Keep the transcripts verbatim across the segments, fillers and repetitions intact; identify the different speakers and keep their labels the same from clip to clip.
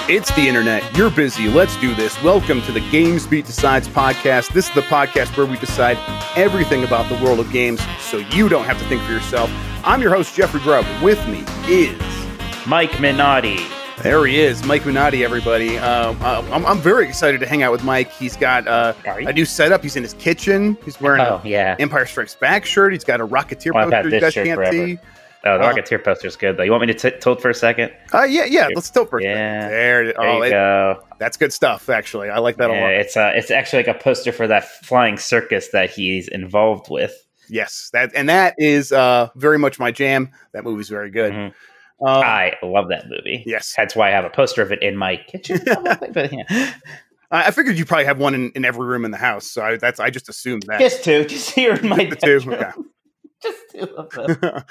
Speaker 1: It's the internet. You're busy. Let's do this. Welcome to the Games Beat Decides podcast. This is the podcast where we decide everything about the world of games so you don't have to think for yourself. I'm your host, Jeffrey Grubb. With me is
Speaker 2: Mike Minotti.
Speaker 1: There he is, Mike Minotti, everybody. Uh, I'm, I'm very excited to hang out with Mike. He's got uh, a new setup. He's in his kitchen. He's wearing
Speaker 2: oh,
Speaker 1: a
Speaker 2: yeah.
Speaker 1: Empire Strikes Back shirt. He's got a Rocketeer
Speaker 2: well,
Speaker 1: poster you guys can't
Speaker 2: forever.
Speaker 1: see.
Speaker 2: Oh, the
Speaker 1: uh,
Speaker 2: Rocketeer poster's good, though. You want me to t- tilt for a second?
Speaker 1: Uh, yeah, yeah. Let's tilt for a
Speaker 2: yeah.
Speaker 1: second. There,
Speaker 2: there
Speaker 1: oh,
Speaker 2: you
Speaker 1: it,
Speaker 2: go.
Speaker 1: That's good stuff, actually. I like that
Speaker 2: yeah,
Speaker 1: a lot.
Speaker 2: It's, uh, it's actually like a poster for that flying circus that he's involved with.
Speaker 1: Yes, that and that is uh, very much my jam. That movie's very good.
Speaker 2: Mm-hmm.
Speaker 1: Uh,
Speaker 2: I love that movie.
Speaker 1: Yes.
Speaker 2: That's why I have a poster of it in my kitchen. but, yeah.
Speaker 1: I figured you probably have one in, in every room in the house, so I, that's I just assumed that.
Speaker 2: Just two. Just here in my
Speaker 1: two.
Speaker 2: bedroom.
Speaker 1: Okay.
Speaker 2: Just two of them.
Speaker 1: uh,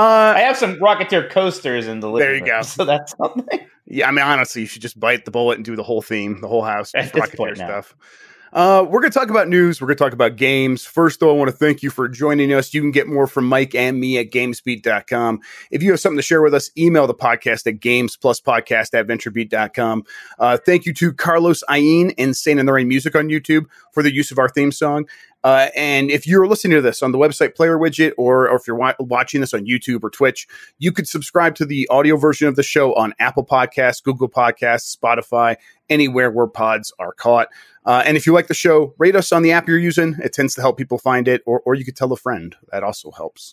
Speaker 2: I have some Rocketeer coasters in the living
Speaker 1: There you
Speaker 2: room,
Speaker 1: go.
Speaker 2: so that's something.
Speaker 1: Yeah, I mean, honestly, you should just bite the bullet and do the whole theme, the whole house,
Speaker 2: At
Speaker 1: just
Speaker 2: this
Speaker 1: Rocketeer
Speaker 2: point now.
Speaker 1: stuff. Uh, we're going to talk about news. We're going to talk about games. First, though, I want to thank you for joining us. You can get more from Mike and me at gamesbeat dot com. If you have something to share with us, email the podcast at gamespluspodcast at venturebeat dot com. Uh, thank you to Carlos Ayin and Saint and the Rain Music on YouTube for the use of our theme song. Uh, and if you're listening to this on the website player widget, or, or if you're wa- watching this on YouTube or Twitch, you could subscribe to the audio version of the show on Apple Podcasts, Google Podcasts, Spotify, anywhere where pods are caught. Uh, and if you like the show, rate us on the app you're using. It tends to help people find it, or, or you could tell a friend. That also helps.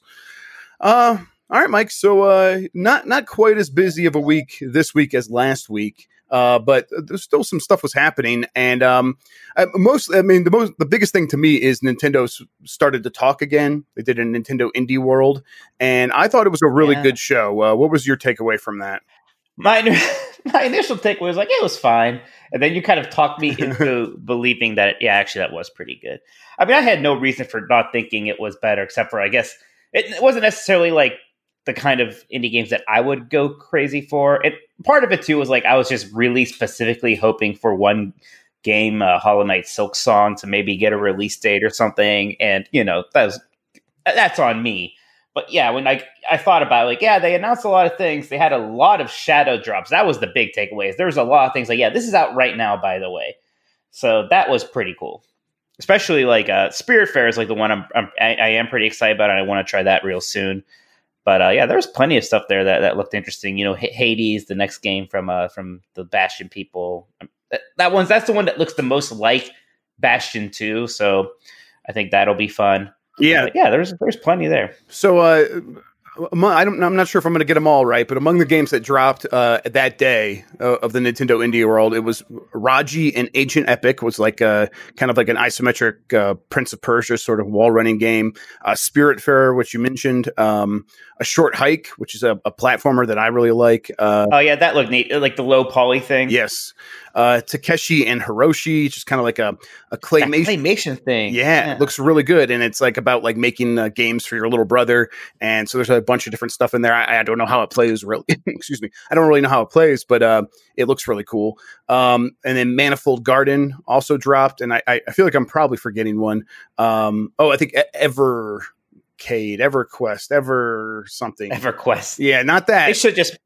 Speaker 1: Uh, all right, Mike. So uh, not not quite as busy of a week this week as last week. Uh, but there's still some stuff was happening, and um, I, most, I mean, the most, the biggest thing to me is Nintendo s- started to talk again. They did a Nintendo Indie World, and I thought it was a really
Speaker 2: Yeah.
Speaker 1: good show. Uh, what was your takeaway from that?
Speaker 2: My my initial takeaway was like, it was fine. And then you kind of talked me into believing that, yeah, actually, that was pretty good. I mean, I had no reason for not thinking it was better, except for, I guess, it, it wasn't necessarily like the kind of indie games that I would go crazy for. It part of it, too, was like I was just really specifically hoping for one game, uh, Hollow Knight Silk Song, to maybe get a release date or something. And, you know, that was, that's on me. But yeah, when I I thought about it, like, yeah, they announced a lot of things. They had a lot of shadow drops. That was the big takeaways. There was a lot of things like, yeah, this is out right now, by the way. So that was pretty cool. Especially like uh, Spiritfarer is like the one I'm, I'm I, I am pretty excited about, and I want to try that real soon. But uh, yeah, there was plenty of stuff there that, that looked interesting. You know, H- Hades, the next game from uh, from the Bastion people. That, that one's that's the one that looks the most like Bastion two. So I think that'll be fun.
Speaker 1: Yeah,
Speaker 2: But yeah, there's there's plenty there.
Speaker 1: So uh, among, I don't, I'm not sure if I'm going to get them all right, but among the games that dropped uh, that day uh, of the Nintendo Indie World, it was Raji and Ancient Epic was like a kind of like an isometric uh, Prince of Persia sort of wall running game. Uh, Spiritfarer, which you mentioned, um, a Short Hike, which is a, a platformer that I really like. Uh,
Speaker 2: Oh yeah, that looked neat, like the low poly thing.
Speaker 1: yes, uh, Takeshi and Hiroshi, just kind of like a, a
Speaker 2: That
Speaker 1: claymation.
Speaker 2: claymation thing.
Speaker 1: Yeah, it looks really good, and it's like about like making uh, games for your little brother, and so there's a bunch of different stuff in there. I, I don't know how it plays, really. Excuse me, I don't really know how it plays, but uh, it looks really cool. Um, and then Manifold Garden also dropped, and I, I I feel like I'm probably forgetting one. Um, oh, I think E- Ever. Cade, EverQuest, Ever something.
Speaker 2: EverQuest.
Speaker 1: Yeah, not that.
Speaker 2: They should just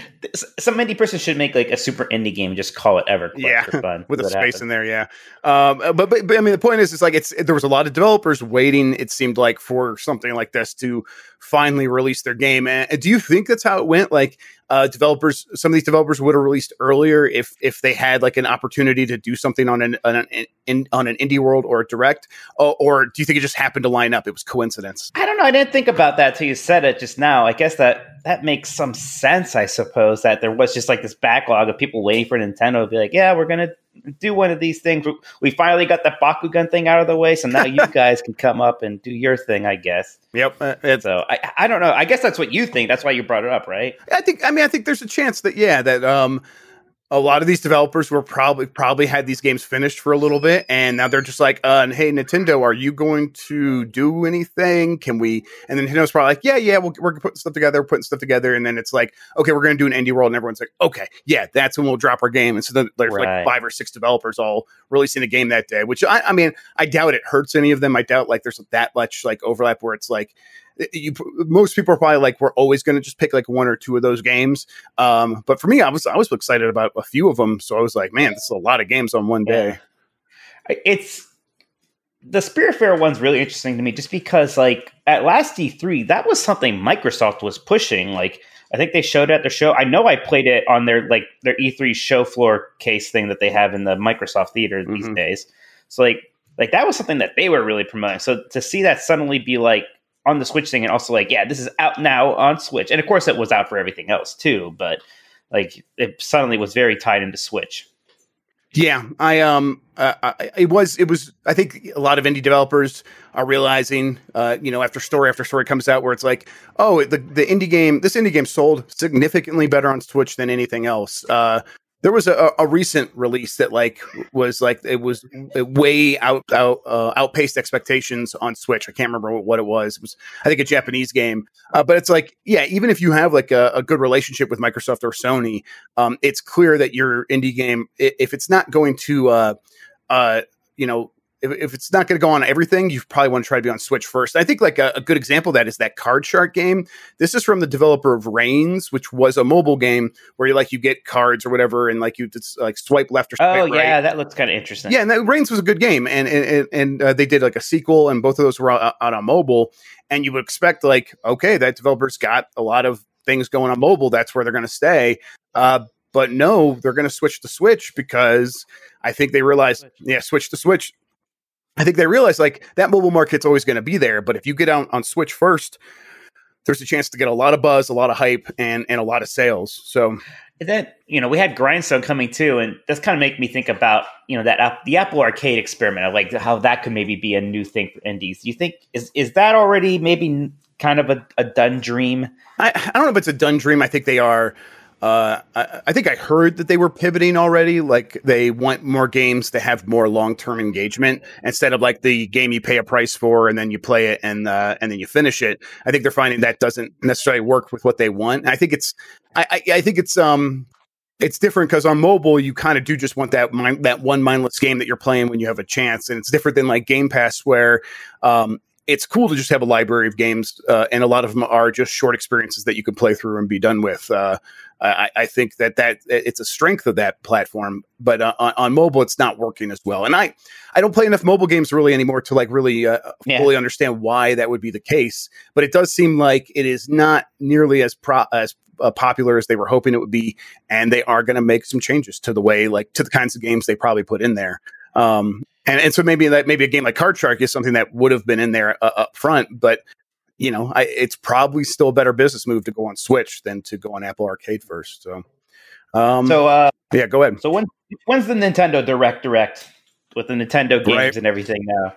Speaker 2: some indie person should make like a super indie game and just call it EverQuest
Speaker 1: Yeah,
Speaker 2: for fun.
Speaker 1: with a
Speaker 2: What
Speaker 1: space
Speaker 2: happens.
Speaker 1: in there, yeah. Um, but, but but I mean, the point is, it's like it's there was a lot of developers waiting. It seemed like for something like this to finally release their game. And do you think that's how it went? Like uh, developers, some of these developers would have released earlier if if they had like an opportunity to do something on an on an in, on an indie world or a direct, or, or do you think it just happened to line up? It was coincidence.
Speaker 2: I don't know. I didn't think about that till you said it just now. I guess that that makes some sense. I suppose that there was just like this backlog of people waiting for Nintendo to be like, yeah, we're gonna do one of these things. We finally got the Bakugan thing out of the way, so now you guys can come up and do your thing, I guess.
Speaker 1: Yep. Uh, it's,
Speaker 2: So I, I don't know. I guess that's what you think. That's why you brought it up, right?
Speaker 1: I think. I mean, I think there's a chance that yeah, that um, a lot of these developers were probably probably had these games finished for a little bit, and now they're just like, uh, and hey, Nintendo, are you going to do anything? Can we? And then Nintendo's probably like, yeah, yeah, we'll, we're putting stuff together, we're putting stuff together, and then it's like, okay, we're going to do an indie world, and everyone's like, okay, yeah, that's when we'll drop our game. And so then there's
Speaker 2: Right.
Speaker 1: like five or six developers all releasing a game that day, which I, I mean, I doubt it hurts any of them. I doubt like there's that much like overlap where it's like. you, most people are probably like, we're always going to just pick like one or two of those games. Um, but for me, I was I was excited about a few of them. So I was like, man, this is a lot of games on one day.
Speaker 2: Yeah. It's the Spiritfarer one's really interesting to me, just because like at last E three, that was something Microsoft was pushing. Like I think they showed it at their show. I know I played it on their like their E three show floor case thing that they have in the Microsoft Theater these mm-hmm. days. So like like that was something that they were really promoting. So to see that suddenly be like on the Switch thing, and also like, yeah, this is out now on Switch. And of course it was out for everything else too, but like it suddenly was very tied into Switch.
Speaker 1: Yeah, I um, uh, I, it was it was. I think a lot of indie developers are realizing, uh, you know, after story after story comes out, where it's like, oh, the the indie game, this indie game sold significantly better on Switch than anything else. Uh, there was a, a recent release that like was like it was way out out uh, outpaced expectations on Switch. I can't remember what it was. It was I think a Japanese game, uh, but it's like yeah, even if you have like a, a good relationship with Microsoft or Sony, um, it's clear that your indie game, if it's not going to, uh, uh, you know. If, if it's not going to go on everything, you probably want to try to be on Switch first. I think like a, a good example of that is that Card Shark game. This is from the developer of Reigns, which was a mobile game where you like you get cards or whatever, and like you just like swipe left or swipe
Speaker 2: oh,
Speaker 1: right. Oh
Speaker 2: yeah, that looks kind of interesting.
Speaker 1: Yeah, and that, Reigns was a good game, and and and uh, they did like a sequel, and both of those were out, out on mobile. And you would expect like, okay, that developer's got a lot of things going on mobile. That's where they're going to stay. Uh, but no, they're going to switch to Switch because I think they realized, switch. yeah, switch to Switch. I think they realize like that mobile market's always going to be there, but if you get out on Switch first, there's a chance to get a lot of buzz, a lot of hype, and and a lot of sales. So
Speaker 2: and then you know we had Grindstone coming too, and that's kind of make me think about you know that app, the Apple Arcade experiment of like how that could maybe be a new thing for indies. Do you think is is that already maybe kind of a, a done dream?
Speaker 1: I, I don't know if it's a done dream. I think they are. Uh, I, I think I heard that they were pivoting already. Like they want more games to have more long-term engagement instead of like the game you pay a price for and then you play it and uh, and then you finish it. I think they're finding that doesn't necessarily work with what they want. And I think it's, I, I, I think it's, um, it's different because on mobile you kind of do just want that mind, that one mindless game that you're playing when you have a chance, and it's different than like Game Pass where, um, it's cool to just have a library of games, uh, and a lot of them are just short experiences that you can play through and be done with. Uh, I, I think that that it's a strength of that platform, but uh, on, on mobile, it's not working as well. And I, I don't play enough mobile games really anymore to like really uh, yeah. fully understand why that would be the case. But it does seem like it is not nearly as pro- as uh, popular as they were hoping it would be, and they are going to make some changes to the way, like to the kinds of games they probably put in there. Um, And and so maybe that maybe a game like Card Shark is something that would have been in there uh, up front, but you know, I, it's probably still a better business move to go on Switch than to go on Apple Arcade first. So, um,
Speaker 2: so uh,
Speaker 1: yeah, go ahead.
Speaker 2: So when when's the Nintendo Direct Direct with the Nintendo games right. and everything now?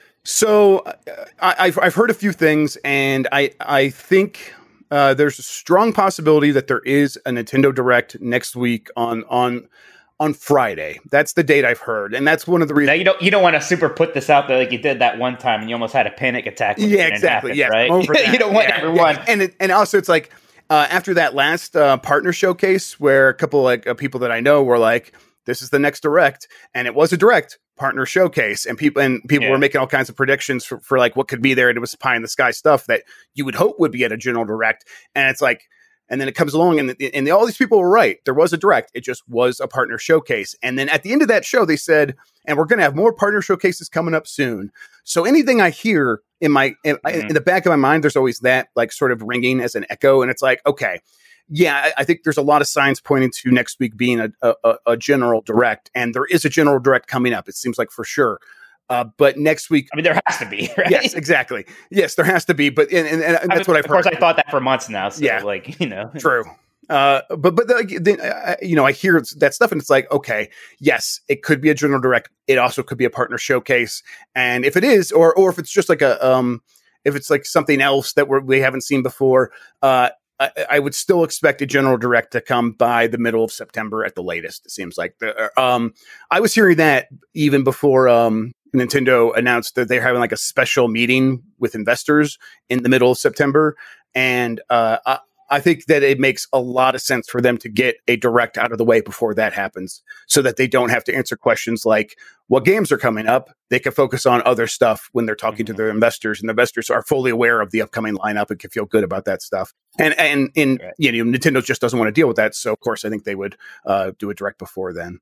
Speaker 1: So uh, I, I've I've heard a few things, and I I think uh, there's a strong possibility that there is a Nintendo Direct next week on on. on Friday. That's the date I've heard. And that's one of the reasons.
Speaker 2: Now, you don't you don't want to super put this out there like you did that one time and you almost had a panic attack. When
Speaker 1: yeah, exactly.
Speaker 2: Happened,
Speaker 1: yeah,
Speaker 2: right? You don't want
Speaker 1: yeah,
Speaker 2: everyone.
Speaker 1: Yeah. And it, and also it's like uh, after that last uh, partner showcase where a couple like uh, people that I know were like, this is the next Direct. And it was a Direct partner showcase. And people and people yeah. were making all kinds of predictions for, for like what could be there. And it was pie in the sky stuff that you would hope would be at a general Direct. And it's like, and then it comes along and, and all these people were right. There was a Direct. It just was a partner showcase. And then at the end of that show, they said, and we're going to have more partner showcases coming up soon. So anything I hear in my, in, mm-hmm. in the back of my mind, there's always that like sort of ringing as an echo. And it's like, okay, yeah, I, I think there's a lot of signs pointing to next week being a, a, a general Direct. And there is a general Direct coming up. It seems like for sure. Uh, but next week,
Speaker 2: I mean, there has to be, right?
Speaker 1: Yes, exactly. Yes, there has to be. But and, and, and that's
Speaker 2: I mean,
Speaker 1: what I've
Speaker 2: of
Speaker 1: heard.
Speaker 2: Of course, I thought that for months now. So
Speaker 1: yeah,
Speaker 2: like you know,
Speaker 1: true. Uh, but but the, then uh, you know, I hear that stuff, and it's like, okay, yes, it could be a general Direct. It also could be a partner showcase, and if it is, or or if it's just like a um, if it's like something else that we're, we haven't seen before, uh. I, I would still expect a general Direct to come by the middle of September at the latest. It seems like the, um, I was hearing that even before um, Nintendo announced that they're having like a special meeting with investors in the middle of September. And uh, I, I think that it makes a lot of sense for them to get a direct out of the way before that happens so that they don't have to answer questions like what games are coming up. They can focus on other stuff when they're talking mm-hmm. to their investors, and the investors are fully aware of the upcoming lineup and can feel good about that stuff. And, and, in right. you know, Nintendo just doesn't want to deal with that. So of course I think they would uh, do it direct before then.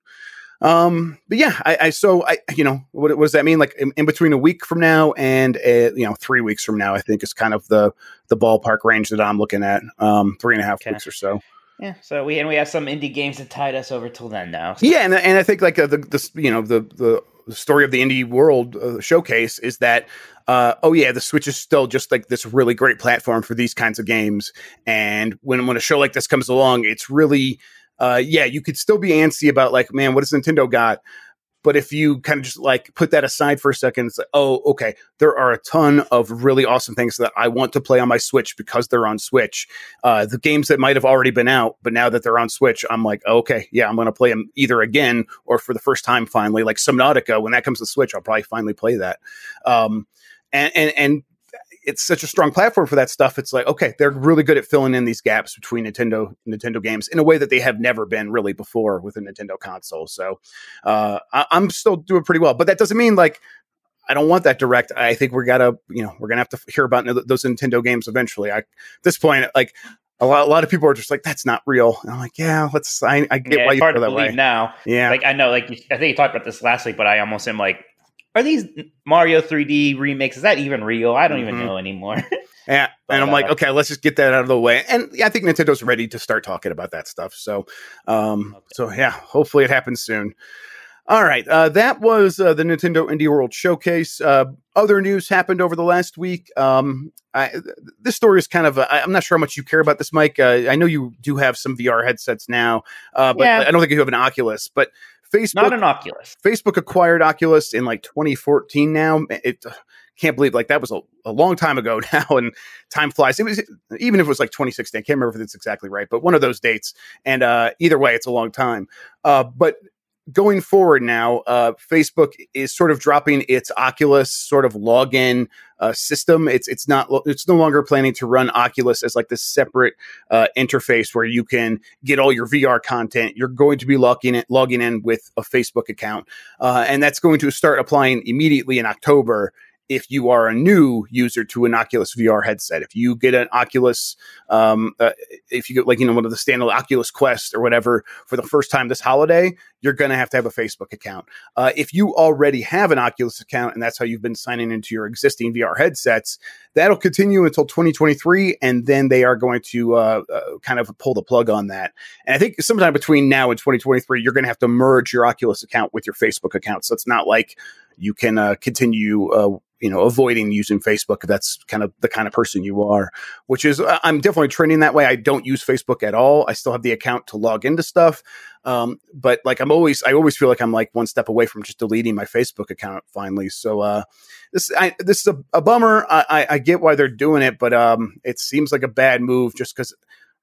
Speaker 1: Um, but yeah, I, I, so I, you know, what, what does that mean? Like in, in between a week from now and, a, you know, three weeks from now, I think is kind of the, the ballpark range that I'm looking at, um, three and a half okay. weeks or so.
Speaker 2: Yeah. So we, and we have some indie games that tied us over till then now. So.
Speaker 1: Yeah. And, and I think like uh, the, the, you know, the, the, the story of the indie world uh, showcase is that, uh, oh yeah, the Switch is still just like this really great platform for these kinds of games. And when, when a show like this comes along, it's really, Uh, yeah, you could still be antsy about like, man, what does Nintendo got? But if you kind of just like put that aside for a second, it's like, oh, okay, there are a ton of really awesome things that I want to play on my Switch because they're on Switch. Uh, the games that might have already been out, but now that they're on Switch, I'm like, okay, yeah, I'm going to play them either again or for the first time finally. Like Subnautica, when that comes to Switch, I'll probably finally play that. Um, and and and. It's such a strong platform for that stuff. It's like, okay, they're really good at filling in these gaps between Nintendo Nintendo games in a way that they have never been really before with a Nintendo console. So uh, I, I'm still doing pretty well, but that doesn't mean like I don't want that direct. I think we're gotta, you know, we're gonna have to hear about those Nintendo games eventually. I, at this point, like a lot, a lot of people are just like, that's not real. And I'm like, yeah, let's. I, I get
Speaker 2: yeah,
Speaker 1: why
Speaker 2: it's
Speaker 1: you
Speaker 2: hard
Speaker 1: feel
Speaker 2: to
Speaker 1: that
Speaker 2: believe
Speaker 1: way
Speaker 2: now.
Speaker 1: Yeah,
Speaker 2: like I know, like I think you talked about this last week, but I almost am like. Are these Mario three D remakes? Is that even real? I don't mm-hmm. even know anymore.
Speaker 1: Yeah,
Speaker 2: but,
Speaker 1: and I'm like,
Speaker 2: uh,
Speaker 1: okay, let's just get that out of the way. And yeah, I think Nintendo's ready to start talking about that stuff. So, um, okay. so yeah, hopefully it happens soon. All right, uh, that was uh, the Nintendo Indie World Showcase. Uh, other news happened over the last week. Um, I, this story is kind of, uh, I'm not sure how much you care about this, Mike. Uh, I know you do have some V R headsets now, uh, but yeah. I don't think you have an Oculus, but Facebook,
Speaker 2: not an Oculus.
Speaker 1: Facebook acquired Oculus in like twenty fourteen now. It uh, can't believe like that was a, a long time ago now, and time flies. It was, even if it was like twenty sixteen, I can't remember if it's exactly right, but one of those dates. And uh, either way, it's a long time. Uh, but going forward now, uh, Facebook is sort of dropping its Oculus sort of login uh, system. It's it's not it's no longer planning to run Oculus as like this separate uh, interface where you can get all your V R content. You're going to be logging in, logging in with a Facebook account, uh, and that's going to start applying immediately in October. If you are a new user to an Oculus V R headset, if you get an Oculus, um, uh, if you get like, you know, one of the standard Oculus Quest or whatever for the first time this holiday, you're going to have to have a Facebook account. Uh, if you already have an Oculus account and that's how you've been signing into your existing V R headsets, that'll continue until twenty twenty-three. And then they are going to uh, uh, kind of pull the plug on that. And I think sometime between now and twenty twenty-three, you're going to have to merge your Oculus account with your Facebook account. So it's not like you can uh, continue uh, you know, avoiding using Facebook if that's kind of the kind of person you are, which is, I'm definitely trending that way. I don't use Facebook at all. I still have the account to log into stuff. Um, but like, I'm always, I always feel like I'm like one step away from just deleting my Facebook account finally. So, uh, this, I, this is a, a bummer. I, I, I get why they're doing it, but, um, it seems like a bad move just because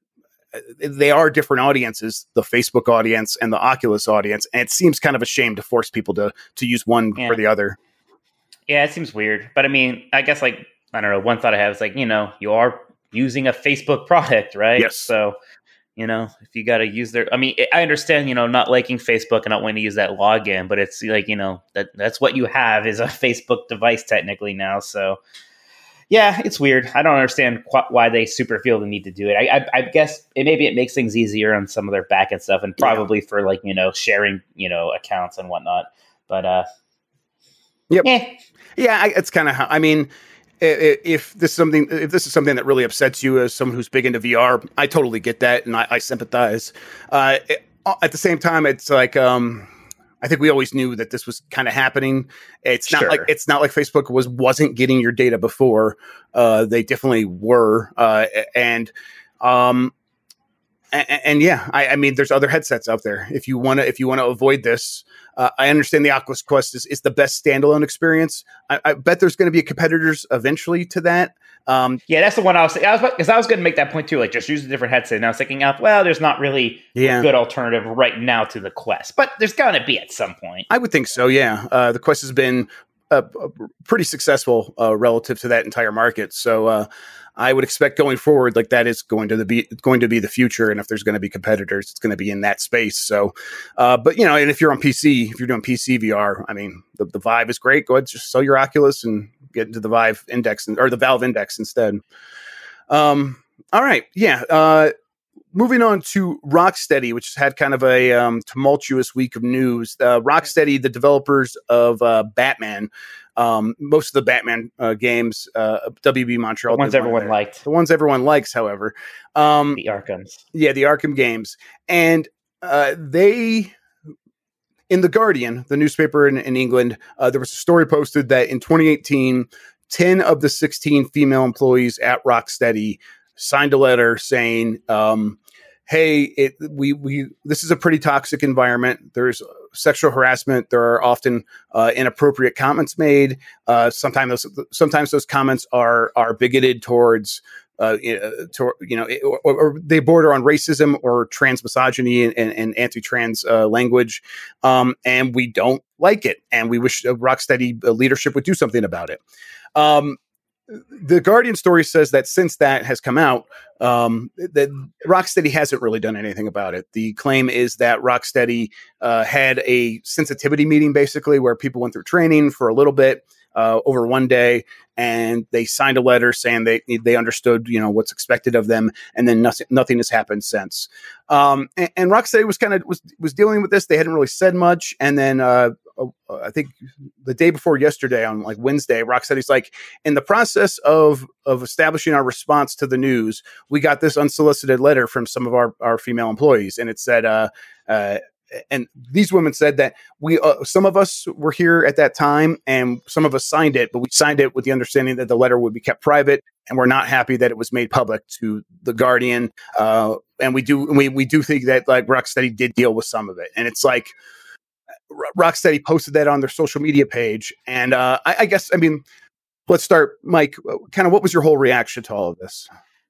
Speaker 1: they are different audiences, the Facebook audience and the Oculus audience. And it seems kind of a shame to force people to, to use one yeah. or the other.
Speaker 2: Yeah, it seems weird. But I mean, I guess like, I don't know, one thought I have is like, you know, you are using a Facebook product, right?
Speaker 1: Yes.
Speaker 2: So, you know, if you got to use their, I mean, I understand, you know, not liking Facebook and not wanting to use that login, but it's like, you know, that that's what you have is a Facebook device technically now. So yeah, it's weird. I don't understand qu- why they super feel the need to do it. I, I, I guess it, maybe it makes things easier on some of their back end stuff and probably yeah. for like, you know, sharing, you know, accounts and whatnot. But, uh,
Speaker 1: Yep. Eh. Yeah, I, it's kind of how, I mean, if, if this is something, if this is something that really upsets you as someone who's big into V R, I totally get that. And I, I sympathize. Uh, it, at the same time, it's like, um, I think we always knew that this was kind of happening. It's not sure. like, it's not like Facebook was, wasn't getting your data before. Uh, they definitely were. Uh, and, um, And, and yeah, I, I mean, there's other headsets out there. If you want to, if you want to avoid this, uh, I understand the Oculus Quest is, is the best standalone experience. I, I bet there's going to be competitors eventually to that. Um,
Speaker 2: yeah, that's the one I was I was because I was going to make that point too. Like, just use a different headset. And I was thinking, out, well, there's not really
Speaker 1: yeah.
Speaker 2: a good alternative right now to the Quest, but there's going to be at some point.
Speaker 1: I would think so. Yeah, uh, the Quest has been uh, pretty successful uh, relative to that entire market. So uh, I would expect going forward, like that is going to be going to be the future. And if there's going to be competitors, it's going to be in that space. So, uh, but you know, and if you're on P C, if you're doing P C V R, I mean, the, the Vive is great. Go ahead, just sell your Oculus and get into the Vive Index and, or the Valve Index instead. Um, all right, yeah. Uh, Moving on to Rocksteady, which has had kind of a um, tumultuous week of news. Uh, Rocksteady, the developers of uh, Batman, um, most of the Batman uh, games, uh, W B Montreal,
Speaker 2: the ones everyone liked,
Speaker 1: the ones everyone likes. However, um,
Speaker 2: the Arkhams,
Speaker 1: yeah, the Arkham games, and uh, they, in the Guardian, the newspaper in, in England, uh, there was a story posted that in twenty eighteen, ten of the sixteen female employees at Rocksteady signed a letter saying, um, hey, it, we, we, this is a pretty toxic environment. There's sexual harassment. There are often uh, inappropriate comments made. Uh, sometimes those, sometimes those comments are, are bigoted towards, uh, to, you know, or, or they border on racism or trans misogyny and, and, and anti-trans uh, language. Um, and we don't like it. And we wish uh, Rocksteady leadership would do something about it. Um, The Guardian story says that since that has come out, um, that Rocksteady hasn't really done anything about it. The claim is that Rocksteady uh, had a sensitivity meeting, basically, where people went through training for a little bit uh, over one day, and they signed a letter saying they they understood, you know, what's expected of them, and then nothing nothing has happened since. Um, and, and Rocksteady was kind of was was dealing with this. They hadn't really said much, and then. Uh, I think the day before yesterday on like Wednesday, Rocksteady's like, in the process of, of establishing our response to the news, we got this unsolicited letter from some of our, our female employees. And it said, uh, uh, and these women said that we, uh, some of us were here at that time and some of us signed it, but we signed it with the understanding that the letter would be kept private. And we're not happy that it was made public to the Guardian. Uh, and we do, we, we do think that like Rocksteady did deal with some of it. And it's like, Rocksteady posted that on their social media page. And uh, I, I guess, I mean, let's start, Mike, kind of what was your whole reaction to all of this?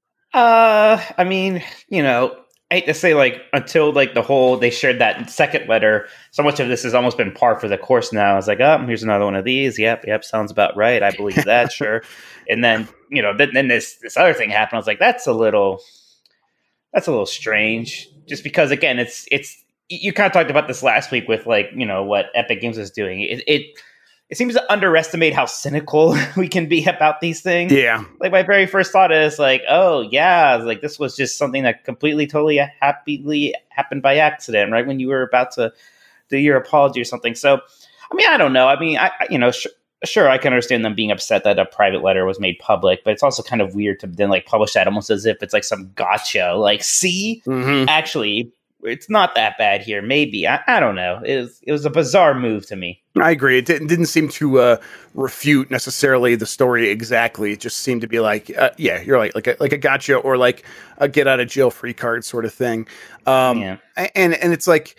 Speaker 2: Uh, I mean, you know, I hate to say like until like the whole, they shared that second letter, so much of this has almost been par for the course now. It's like, oh, here's another one of these. Yep. Yep. Sounds about right. I believe that. Sure. And then, you know, then, then this, this other thing happened. I was like, that's a little, that's a little strange just because again, it's, it's, you kind of talked about this last week with like, you know, what Epic Games is doing. It, it it seems to underestimate how cynical we can be about these things.
Speaker 1: Yeah.
Speaker 2: Like my very first thought is like, oh yeah, like this was just something that completely, totally happily happened by accident, right? When you were about to do your apology or something. So, I mean, I don't know. I mean, I, you know, sh- sure, I can understand them being upset that a private letter was made public, but it's also kind of weird to then like publish that almost as if it's like some gotcha. Like, see,
Speaker 1: mm-hmm.
Speaker 2: actually, it's not that bad here. Maybe. I, I don't know. It was, it was a bizarre move to me.
Speaker 1: I agree. It didn't, didn't seem to uh, refute necessarily the story exactly. It just seemed to be like, uh, yeah, you're right, like a, like a gotcha or like a get out of jail free card sort of thing. Um, yeah. And and it's like,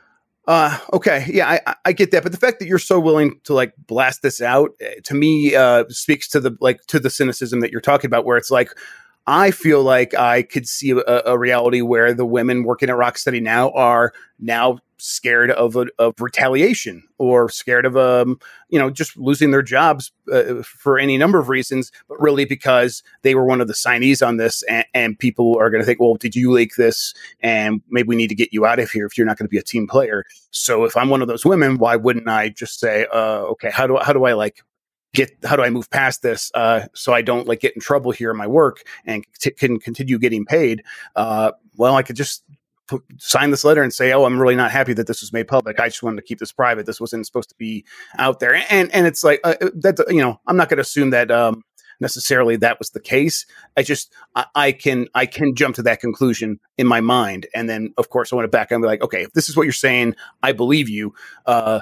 Speaker 1: uh, okay, yeah, I, I get that. But the fact that you're so willing to like blast this out to me uh, speaks to the like to the cynicism that you're talking about, where it's like, I feel like I could see a, a reality where the women working at Rocksteady now are now scared of a, of retaliation or scared of um you know just losing their jobs uh, for any number of reasons, but really because they were one of the signees on this, and, and people are going to think, well, did you leak this? And maybe we need to get you out of here if you're not going to be a team player. So if I'm one of those women, why wouldn't I just say, uh, okay, how do how do I like. Get how do I move past this uh, so I don't like get in trouble here in my work and t- can continue getting paid? Uh, well, I could just p- sign this letter and say, "Oh, I'm really not happy that this was made public. I just wanted to keep this private. This wasn't supposed to be out there." And and it's like uh, that. You know, I'm not going to assume that um, necessarily that was the case. I just I, I can I can jump to that conclusion in my mind, and then of course I want to back up and be like, okay, if this is what you're saying, I believe you, uh,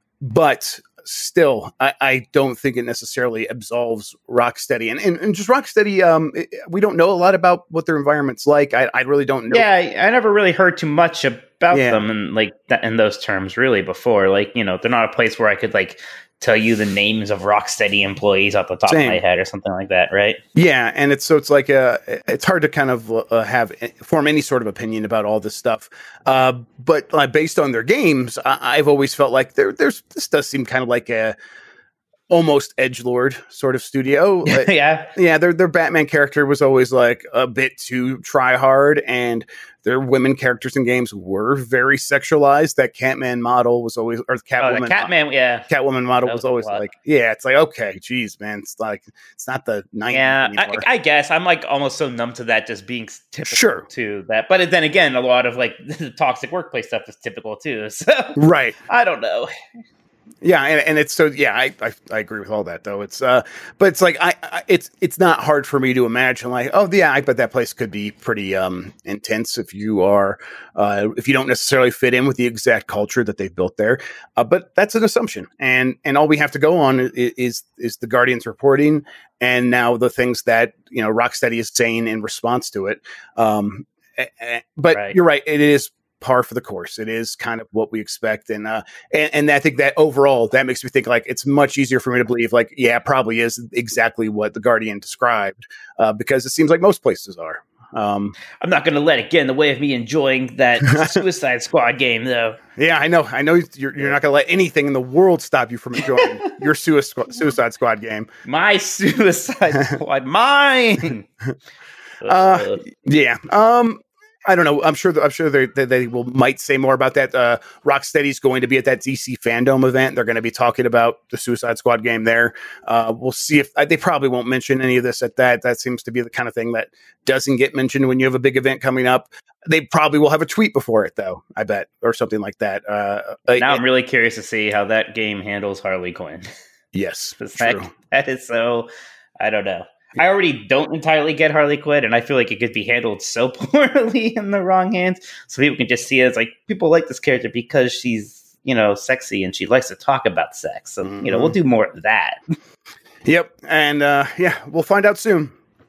Speaker 1: but. Still, I, I don't think it necessarily absolves Rocksteady, and and, and just Rocksteady. Um, it, we don't know a lot about what their environment's like. I, I really don't know.
Speaker 2: Yeah, I, I never really heard too much about
Speaker 1: yeah.
Speaker 2: them, and like that, in those terms, really. Before, like you know, they're not a place where I could like tell you the names of Rocksteady employees off the top
Speaker 1: Same.
Speaker 2: of my head or something like that, right?
Speaker 1: Yeah, and it's so it's like uh it's hard to kind of uh, have form any sort of opinion about all this stuff. Uh, but uh, based on their games, I, I've always felt like there there's this does seem kind of like a almost edgelord sort of studio. Like,
Speaker 2: yeah.
Speaker 1: Yeah, their their Batman character was always like a bit too try hard, and their women characters in games were very sexualized. That Catman model was always, or Catwoman,
Speaker 2: Oh, the Catman, yeah.
Speaker 1: Catwoman model
Speaker 2: That
Speaker 1: was
Speaker 2: was a
Speaker 1: always
Speaker 2: lot.
Speaker 1: like, yeah, it's like, okay, geez, man, it's like it's not the nineties
Speaker 2: Yeah,
Speaker 1: anymore.
Speaker 2: I, I guess I'm like almost so numb to that just being typical
Speaker 1: Sure.
Speaker 2: to that. But then again, a lot of like the toxic workplace stuff is typical too. So
Speaker 1: Right.
Speaker 2: I don't know.
Speaker 1: Yeah, and, and it's so yeah, I, I I agree with all that though. It's uh, but it's like I, I it's it's not hard for me to imagine like, oh yeah, I bet that place could be pretty um intense if you are uh if you don't necessarily fit in with the exact culture that they've built there. Uh, but that's an assumption, and and all we have to go on is is, is the Guardian's reporting, and now the things that you know Rocksteady is saying in response to it. Um, eh, eh, but
Speaker 2: Right.
Speaker 1: you're right, it is par for the course. It is kind of what we expect. And, uh, and, and I think that overall, that makes me think like it's much easier for me to believe like, yeah, it probably is exactly what the Guardian described, uh, because it seems like most places are. Um,
Speaker 2: I'm not going to let it get in the way of me enjoying that Suicide Squad game, though.
Speaker 1: yeah, I know. I know you're, you're not going to let anything in the world stop you from enjoying your Suicide, Suicide Squad game.
Speaker 2: My Suicide Squad, mine.
Speaker 1: Uh, yeah. Um, I don't know. I'm sure. I'm sure they, they they will might say more about that. Uh, Rocksteady's going to be at that D C Fandom event. They're going to be talking about the Suicide Squad game there. Uh, we'll see if uh, they probably won't mention any of this at that. That seems to be the kind of thing that doesn't get mentioned when you have a big event coming up. They probably will have a tweet before it, though. I bet, or something like that. Uh,
Speaker 2: now
Speaker 1: uh,
Speaker 2: I'm really curious to see how that game handles Harley Quinn.
Speaker 1: Yes,
Speaker 2: true.
Speaker 1: That,
Speaker 2: that is so. I don't know. I already don't entirely get Harley Quinn, and I feel like it could be handled so poorly in the wrong hands. So people can just see it as like, people like this character because she's, you know, sexy and she likes to talk about sex. So, mm-hmm. you know, we'll do more of that.
Speaker 1: Yep. And uh, yeah, we'll find out soon.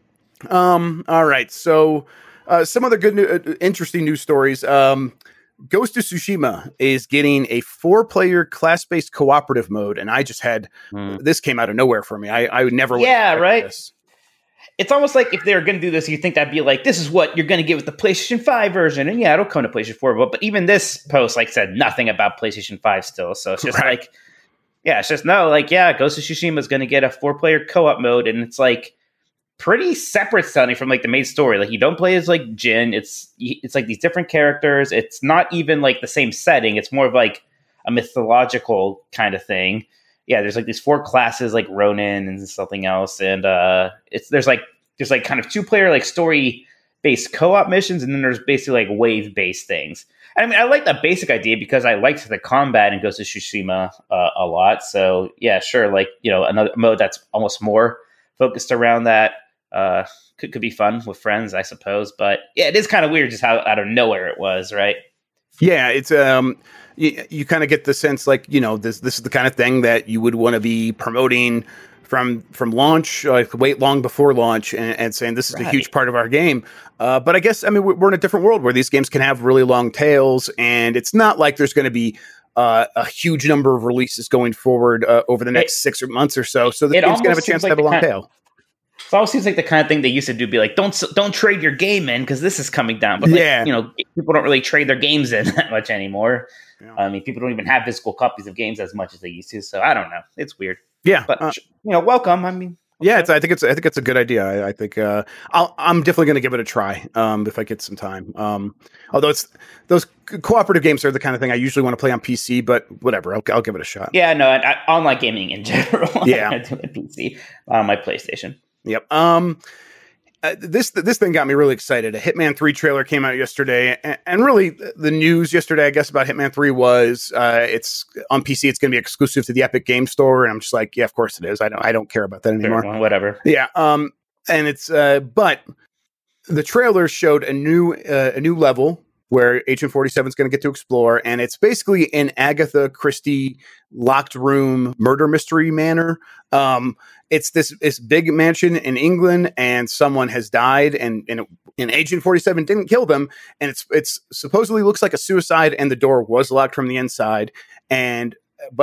Speaker 1: Um, all right. So uh, some other good, new, uh, interesting news stories. Um, Ghost of Tsushima is getting a four-player class-based cooperative mode, and I just had mm. this came out of nowhere for me. I, I would never.
Speaker 2: Yeah, right.
Speaker 1: This.
Speaker 2: It's almost like if they were going to do this, you think that'd be like, this is what you're going to get with the PlayStation five version. And yeah, it'll come to PlayStation four. But, but even this post, like, said nothing about PlayStation five still. So it's just right. like, yeah, it's just no, like, yeah, Ghost of Tsushima is going to get a four-player co-op mode. And it's like pretty separate sounding from like the main story. Like, you don't play as like Jin. It's, it's like these different characters. It's not even like the same setting. It's more of like a mythological kind of thing. Yeah, there's like these four classes like Ronin and something else, and uh, it's there's like there's like kind of two player like story based co-op missions, and then there's basically like wave based things. And I mean, I like that basic idea because I liked the combat in Ghost of Tsushima uh, a lot. So yeah, sure, like you know another mode that's almost more focused around that uh, could could be fun with friends, I suppose. But yeah, it is kind of weird just how out of nowhere it was, right?
Speaker 1: Yeah, it's um. You, you kind of get the sense like, you know, this this is the kind of thing that you would want to be promoting from from launch, like wait long before launch and, and saying this is right. a huge part of our game. Uh, but I guess, I mean, we're in a different world where these games can have really long tails, and it's not like there's going to be uh, a huge number of releases going forward uh, over the next it, six or months or so. So the game's going to have a chance like to have a long
Speaker 2: kind,
Speaker 1: tail.
Speaker 2: It always seems like the kind of thing they used to do, be like, don't don't trade your game in because this is coming down. But like, yeah. you know, people don't really trade their games in that much anymore. Yeah. I mean, people don't even have physical copies of games as much as they used to. So I don't know. It's weird.
Speaker 1: Yeah,
Speaker 2: but
Speaker 1: uh,
Speaker 2: you know, welcome. I mean,
Speaker 1: okay. yeah, it's, I think it's I think it's a good idea. I, I think uh, I'll, I'm definitely going to give it a try um, if I get some time. Um, although it's those cooperative games are the kind of thing I usually want to play on P C, but whatever, I'll, I'll give it a shot.
Speaker 2: Yeah, no, I, I, online gaming in general.
Speaker 1: Yeah,
Speaker 2: I do it P C on my PlayStation.
Speaker 1: Yep. Um, uh, this this thing got me really excited. A Hitman three trailer came out yesterday, and, and really the news yesterday, I guess, about Hitman three was uh, it's on P C. It's going to be exclusive to the Epic Game Store, and I'm just like, yeah, of course it is. I don't I don't care about that anymore.
Speaker 2: Sure, well, whatever.
Speaker 1: Yeah. Um, and it's uh, but the trailer showed a new uh, a new level where Agent forty-seven is going to get to explore, and it's basically an Agatha Christie locked room murder mystery manor. Um, it's this this big mansion in England, and someone has died, and and, it, and Agent forty-seven didn't kill them, and it's it's supposedly looks like a suicide, and the door was locked from the inside, and but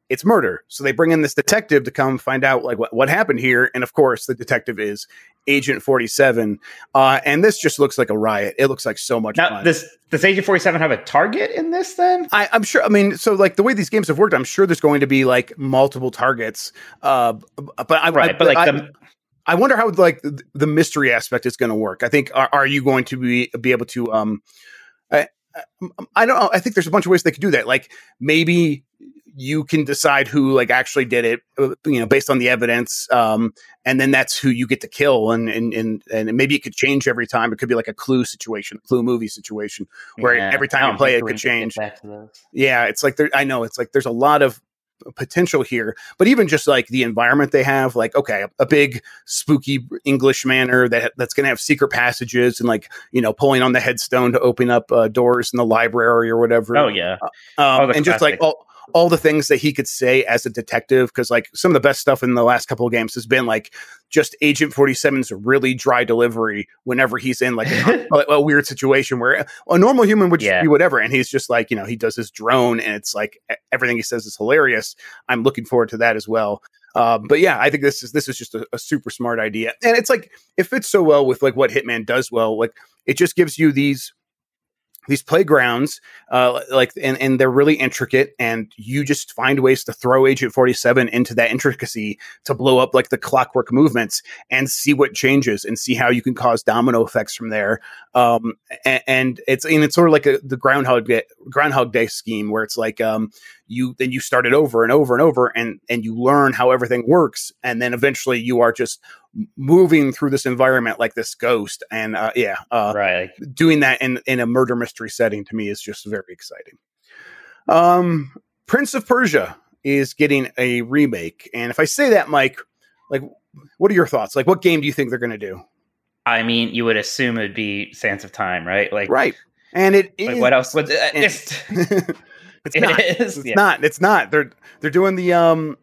Speaker 1: it's murder. So they bring in this detective to come find out like what, what happened here. And of course, the detective is Agent forty-seven. Uh, and this just looks like a riot. It looks like so much
Speaker 2: now,
Speaker 1: fun.
Speaker 2: This, does Agent forty-seven have a target in this then?
Speaker 1: I, I'm sure. I mean, so like the way these games have worked, I'm sure there's going to be like multiple targets. Uh, but I,
Speaker 2: right,
Speaker 1: I,
Speaker 2: but like
Speaker 1: I,
Speaker 2: the.
Speaker 1: I wonder how like the mystery aspect is going to work. I think are, are you going to be be able to? Um, I, I don't know. I think there's a bunch of ways they could do that. Like maybe you can decide who like actually did it, you know, based on the evidence. Um, and then that's who you get to kill. And, and, and, and maybe it could change every time. It could be like a Clue situation, Clue movie situation where
Speaker 2: Yeah,
Speaker 1: every time you play it could change. Yeah. It's like, there, I know it's like, there's a lot of potential here, but even just like the environment they have, like, okay, a, a big spooky English manor that that's going to have secret passages and like, you know, pulling on the headstone to open up uh, doors in the library or whatever.
Speaker 2: Oh yeah.
Speaker 1: Um,
Speaker 2: oh,
Speaker 1: and just like all, all the things that he could say as a detective. Cause like some of the best stuff in the last couple of games has been like just Agent forty-seven's really dry delivery whenever he's in like a, a, a weird situation where a normal human would just
Speaker 2: yeah.
Speaker 1: be whatever. And he's just like, you know, he does his drone and it's like everything he says is hilarious. I'm looking forward to that as well. Uh, but yeah, I think this is, this is just a, a super smart idea. And it's like, it fits so well with like what Hitman does well. Like it just gives you these, these playgrounds, uh, like, and, and they're really intricate, and you just find ways to throw Agent forty-seven into that intricacy to blow up like the clockwork movements and see what changes and see how you can cause domino effects from there. Um, and, and it's, and it's sort of like a, the Groundhog Day, Groundhog Day scheme where it's like, um, you, then you start it over and over and over and, and you learn how everything works. And then eventually you are just moving through this environment like this ghost. And, uh, yeah, uh,
Speaker 2: right.
Speaker 1: doing that in, in a murder mystery setting to me is just very exciting. Um, Prince of Persia is getting a remake. And if I say that, Mike, like, what are your thoughts? Like, what game do you think they're going to do?
Speaker 2: I mean, you would assume it'd be Sands of Time, right? Like,
Speaker 1: right. And it
Speaker 2: like
Speaker 1: is.
Speaker 2: What else would, uh, it's,
Speaker 1: it's
Speaker 2: it
Speaker 1: not.
Speaker 2: is,
Speaker 1: It's
Speaker 2: yeah.
Speaker 1: not. It's not. They're, they're doing the, um,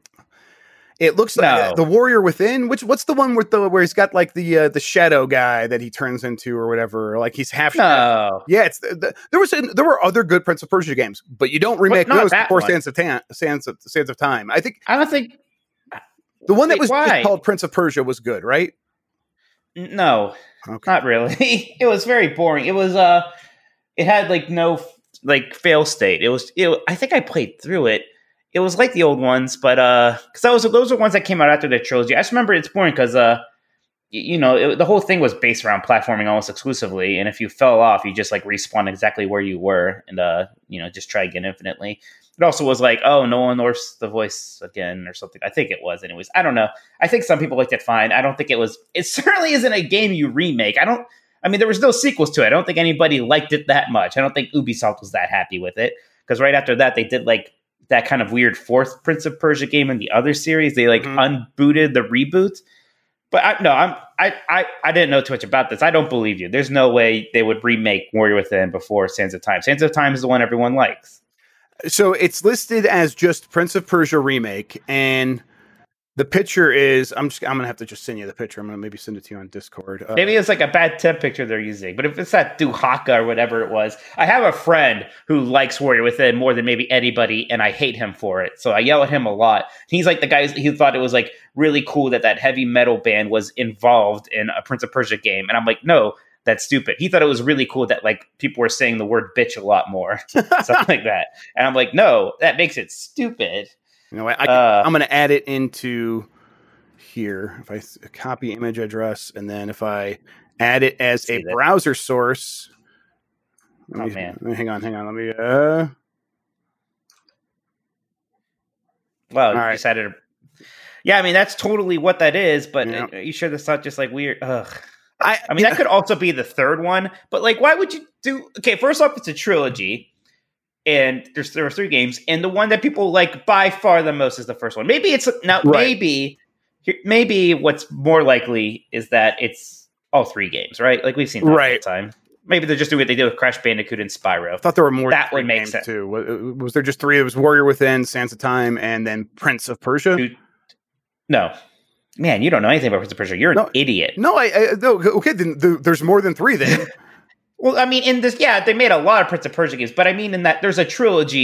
Speaker 1: it looks
Speaker 2: no.
Speaker 1: like the Warrior Within. Which what's the one with the where he's got like the uh, the shadow guy that he turns into or whatever? Like he's half.
Speaker 2: No.
Speaker 1: Yeah, it's the, there was a, there were other good Prince of Persia games, but you don't remake
Speaker 2: Well,
Speaker 1: those before
Speaker 2: one.
Speaker 1: Sands of Time. Sands of Sands of Time. I think.
Speaker 2: I don't think
Speaker 1: the one that
Speaker 2: wait,
Speaker 1: was
Speaker 2: why?
Speaker 1: called Prince of Persia was good, right?
Speaker 2: No,
Speaker 1: okay.
Speaker 2: Not really. It was very boring. It was uh, it had like no like fail state. It was. It, I think I played through it. It was like the old ones, but uh, because that was those are ones that came out after the trilogy. I just remember it's boring because uh, you know, it, the whole thing was based around platforming almost exclusively, and if you fell off, you just like respawn exactly where you were, and uh, you know, just try again infinitely. It also was like, oh, Nolan North's the voice again or something. I think it was, anyways. I don't know. I think some people liked it fine. I don't think it was. It certainly isn't a game you remake. I don't. I mean, there was no sequels to it. I don't think anybody liked it that much. I don't think Ubisoft was that happy with it because right after that, they did like that kind of weird fourth Prince of Persia game in the other series. They like mm-hmm. unbooted the reboot. But I, no, I'm I, I I didn't know too much about this. I don't believe you. There's no way they would remake Warrior Within before Sands of Time. Sands of Time is the one everyone likes.
Speaker 1: So it's listed as just Prince of Persia remake, and the picture is I'm just I'm gonna have to just send you the picture. I'm gonna maybe send it to you on Discord. Uh,
Speaker 2: maybe it's like a bad temp picture they're using, but if it's that Duhaka or whatever it was, I have a friend who likes Warrior Within more than maybe anybody, and I hate him for it. So I yell at him a lot. He's like the guy who thought it was like really cool that that heavy metal band was involved in a Prince of Persia game, and I'm like, no. That's stupid. He thought it was really cool that like people were saying the word bitch a lot more, something like that. And I'm like, no, that makes it stupid.
Speaker 1: You know, I, I,
Speaker 2: uh,
Speaker 1: I'm going to add it into here. If I copy image address, and then if I add it as a that. browser source.
Speaker 2: Oh
Speaker 1: me,
Speaker 2: man,
Speaker 1: hang on, hang on. Let me. Uh...
Speaker 2: Well,
Speaker 1: All right.
Speaker 2: decided. To... Yeah, I mean that's totally what that is. But
Speaker 1: yeah.
Speaker 2: are you sure that's not just like weird? Ugh.
Speaker 1: I,
Speaker 2: I mean, that could also be the third one, but like, why would you do? Okay, first off, it's a trilogy, and there's there are three games, and the one that people like by far the most is the first one. Maybe it's now,
Speaker 1: right.
Speaker 2: maybe, maybe what's more likely is that it's all three games, right? Like we've seen that
Speaker 1: right
Speaker 2: all the time. Maybe they're just doing what they did with Crash Bandicoot and Spyro.
Speaker 1: I thought there were more.
Speaker 2: That would make sense
Speaker 1: too. Was, was there just three? It was Warrior Within, Sands of Time, and then Prince of Persia.
Speaker 2: Dude, no. Man, you don't know anything about Prince of Persia. You're an
Speaker 1: no,
Speaker 2: idiot.
Speaker 1: No, I, I no, okay. Then the, there's more than three. Then,
Speaker 2: well, I mean, in this, yeah, they made a lot of Prince of Persia games, but I mean, in that there's a trilogy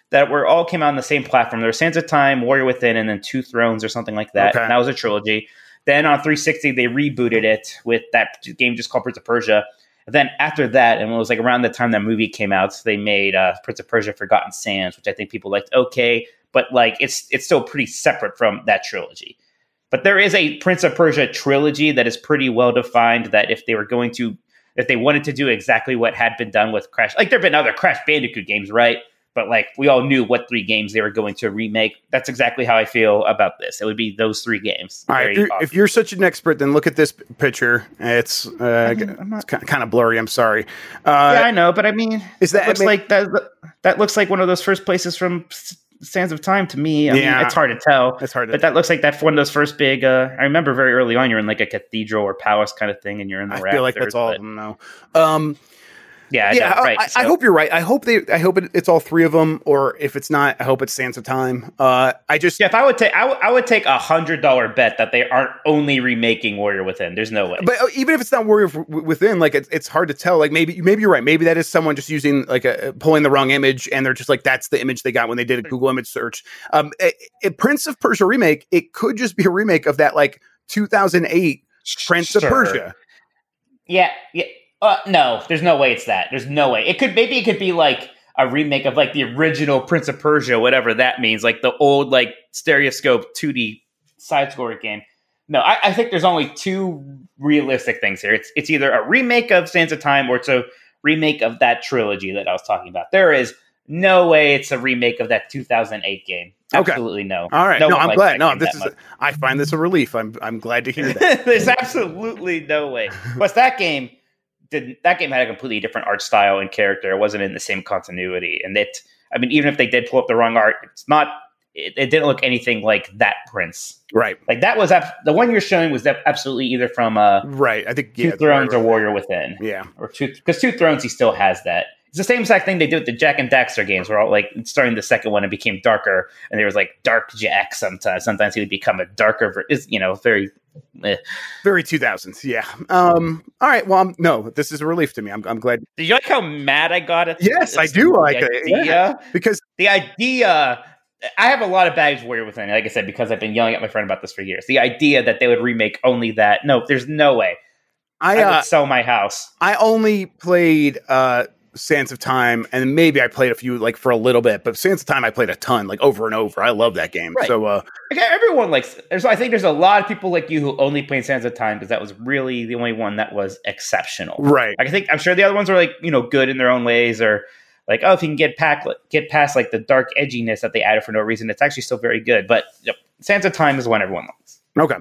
Speaker 2: that were all came out on the same platform. There was Sands of Time, Warrior Within, and then Two Thrones or something like that.
Speaker 1: Okay.
Speaker 2: And that was a trilogy. Then on three sixty, they rebooted it with that game just called Prince of Persia. And then after that, and it was like around the time that movie came out, they made uh, Prince of Persia: Forgotten Sands, which I think people liked okay, but like it's it's still pretty separate from that trilogy. But there is a Prince of Persia trilogy that is pretty well defined. That if they were going to, if they wanted to do exactly what had been done with Crash, like there have been other Crash Bandicoot games, right? But like we all knew what three games they were going to remake. That's exactly how I feel about this. It would be those three games.
Speaker 1: All right, if you're, if you're such an expert, then look at this p- picture. It's uh, I'm not, it's kind of blurry. I'm sorry. Uh,
Speaker 2: yeah, I know, but I mean,
Speaker 1: is that
Speaker 2: it looks
Speaker 1: I mean,
Speaker 2: like that? That looks like one of those first places from Sands of Time to me. I
Speaker 1: yeah,
Speaker 2: mean, it's hard to tell.
Speaker 1: It's hard, to
Speaker 2: but that looks like that one of those first big. Uh, I remember very early on, you're in like a cathedral or palace kind of thing, and you're in the.
Speaker 1: I
Speaker 2: rafters,
Speaker 1: feel like that's all
Speaker 2: but,
Speaker 1: of them now. Um,
Speaker 2: Yeah, I
Speaker 1: yeah.
Speaker 2: know, right.
Speaker 1: I,
Speaker 2: so.
Speaker 1: I hope you're right. I hope they. I hope it, it's all three of them, or if it's not, I hope it's Sands of Time. Uh, I just.
Speaker 2: Yeah, if I would take, I, w- I would take a hundred dollar bet that they aren't only remaking Warrior Within. There's no way.
Speaker 1: But even if it's not Warrior Within, like it's, it's hard to tell. Like maybe maybe you're right. Maybe that is someone just using like a pulling the wrong image, and they're just like that's the image they got when they did a Google image search. Um, a, a Prince of Persia remake. It could just be a remake of that like two thousand eight Prince
Speaker 2: sure.
Speaker 1: of Persia.
Speaker 2: Yeah, yeah. Uh, no, there's no way it's that. There's no way. It could maybe it could be like a remake of like the original Prince of Persia, whatever that means, like the old like stereoscope two D side scroller game. No, I, I think there's only two realistic things here. It's it's either a remake of Sands of Time or it's a remake of that trilogy that I was talking about. There is no way it's a remake of that two thousand eight game. Absolutely
Speaker 1: okay.
Speaker 2: no.
Speaker 1: All right.
Speaker 2: No,
Speaker 1: no, I'm glad. No, this is.
Speaker 2: A,
Speaker 1: I find this a relief. I'm I'm glad to hear that.
Speaker 2: There's absolutely no way. Plus, that game did that game had a completely different art style and character. It wasn't in the same continuity, and it. I mean, even if they did pull up the wrong art, it's not. It, it didn't look anything like that Prince.
Speaker 1: Right.
Speaker 2: Like that was the one you're showing was absolutely either from uh,
Speaker 1: right. I think
Speaker 2: Two
Speaker 1: yeah,
Speaker 2: Thrones
Speaker 1: right,
Speaker 2: or Warrior Within.
Speaker 1: Yeah.
Speaker 2: Or two because Two Thrones he still has that. It's the same exact thing they did with the Jack and Daxter games, where all, like starting the second one, it became darker, and there was like Dark Jack. Sometimes, sometimes he would become a darker, is you know, very, eh.
Speaker 1: very two thousands. Yeah. Um. All right. Well, I'm, no, this is a relief to me. I'm. I'm glad.
Speaker 2: Did you like how mad I got at?
Speaker 1: Yes,
Speaker 2: this?
Speaker 1: I do
Speaker 2: the
Speaker 1: like
Speaker 2: idea,
Speaker 1: it. Yeah. Because
Speaker 2: the idea. I have a lot of baggage Warrior Within, like I said, because I've been yelling at my friend about this for years. The idea that they would remake only that. No, there's no way. I, I
Speaker 1: uh,
Speaker 2: would sell my house.
Speaker 1: I only played uh, Sands of Time, and maybe I played a few, like, for a little bit. But Sands of Time, I played a ton, like, over and over. I love that game.
Speaker 2: Right.
Speaker 1: So, uh,
Speaker 2: okay, everyone likes. There's, I think there's a lot of people like you who only played Sands of Time because that was really the only one that was exceptional.
Speaker 1: Right.
Speaker 2: Like, I think I'm sure the other ones are like you know good in their own ways, or like oh, if you can get pack, get past like the dark edginess that they added for no reason, it's actually still very good. But you know, Sands of Time is one everyone likes.
Speaker 1: Okay.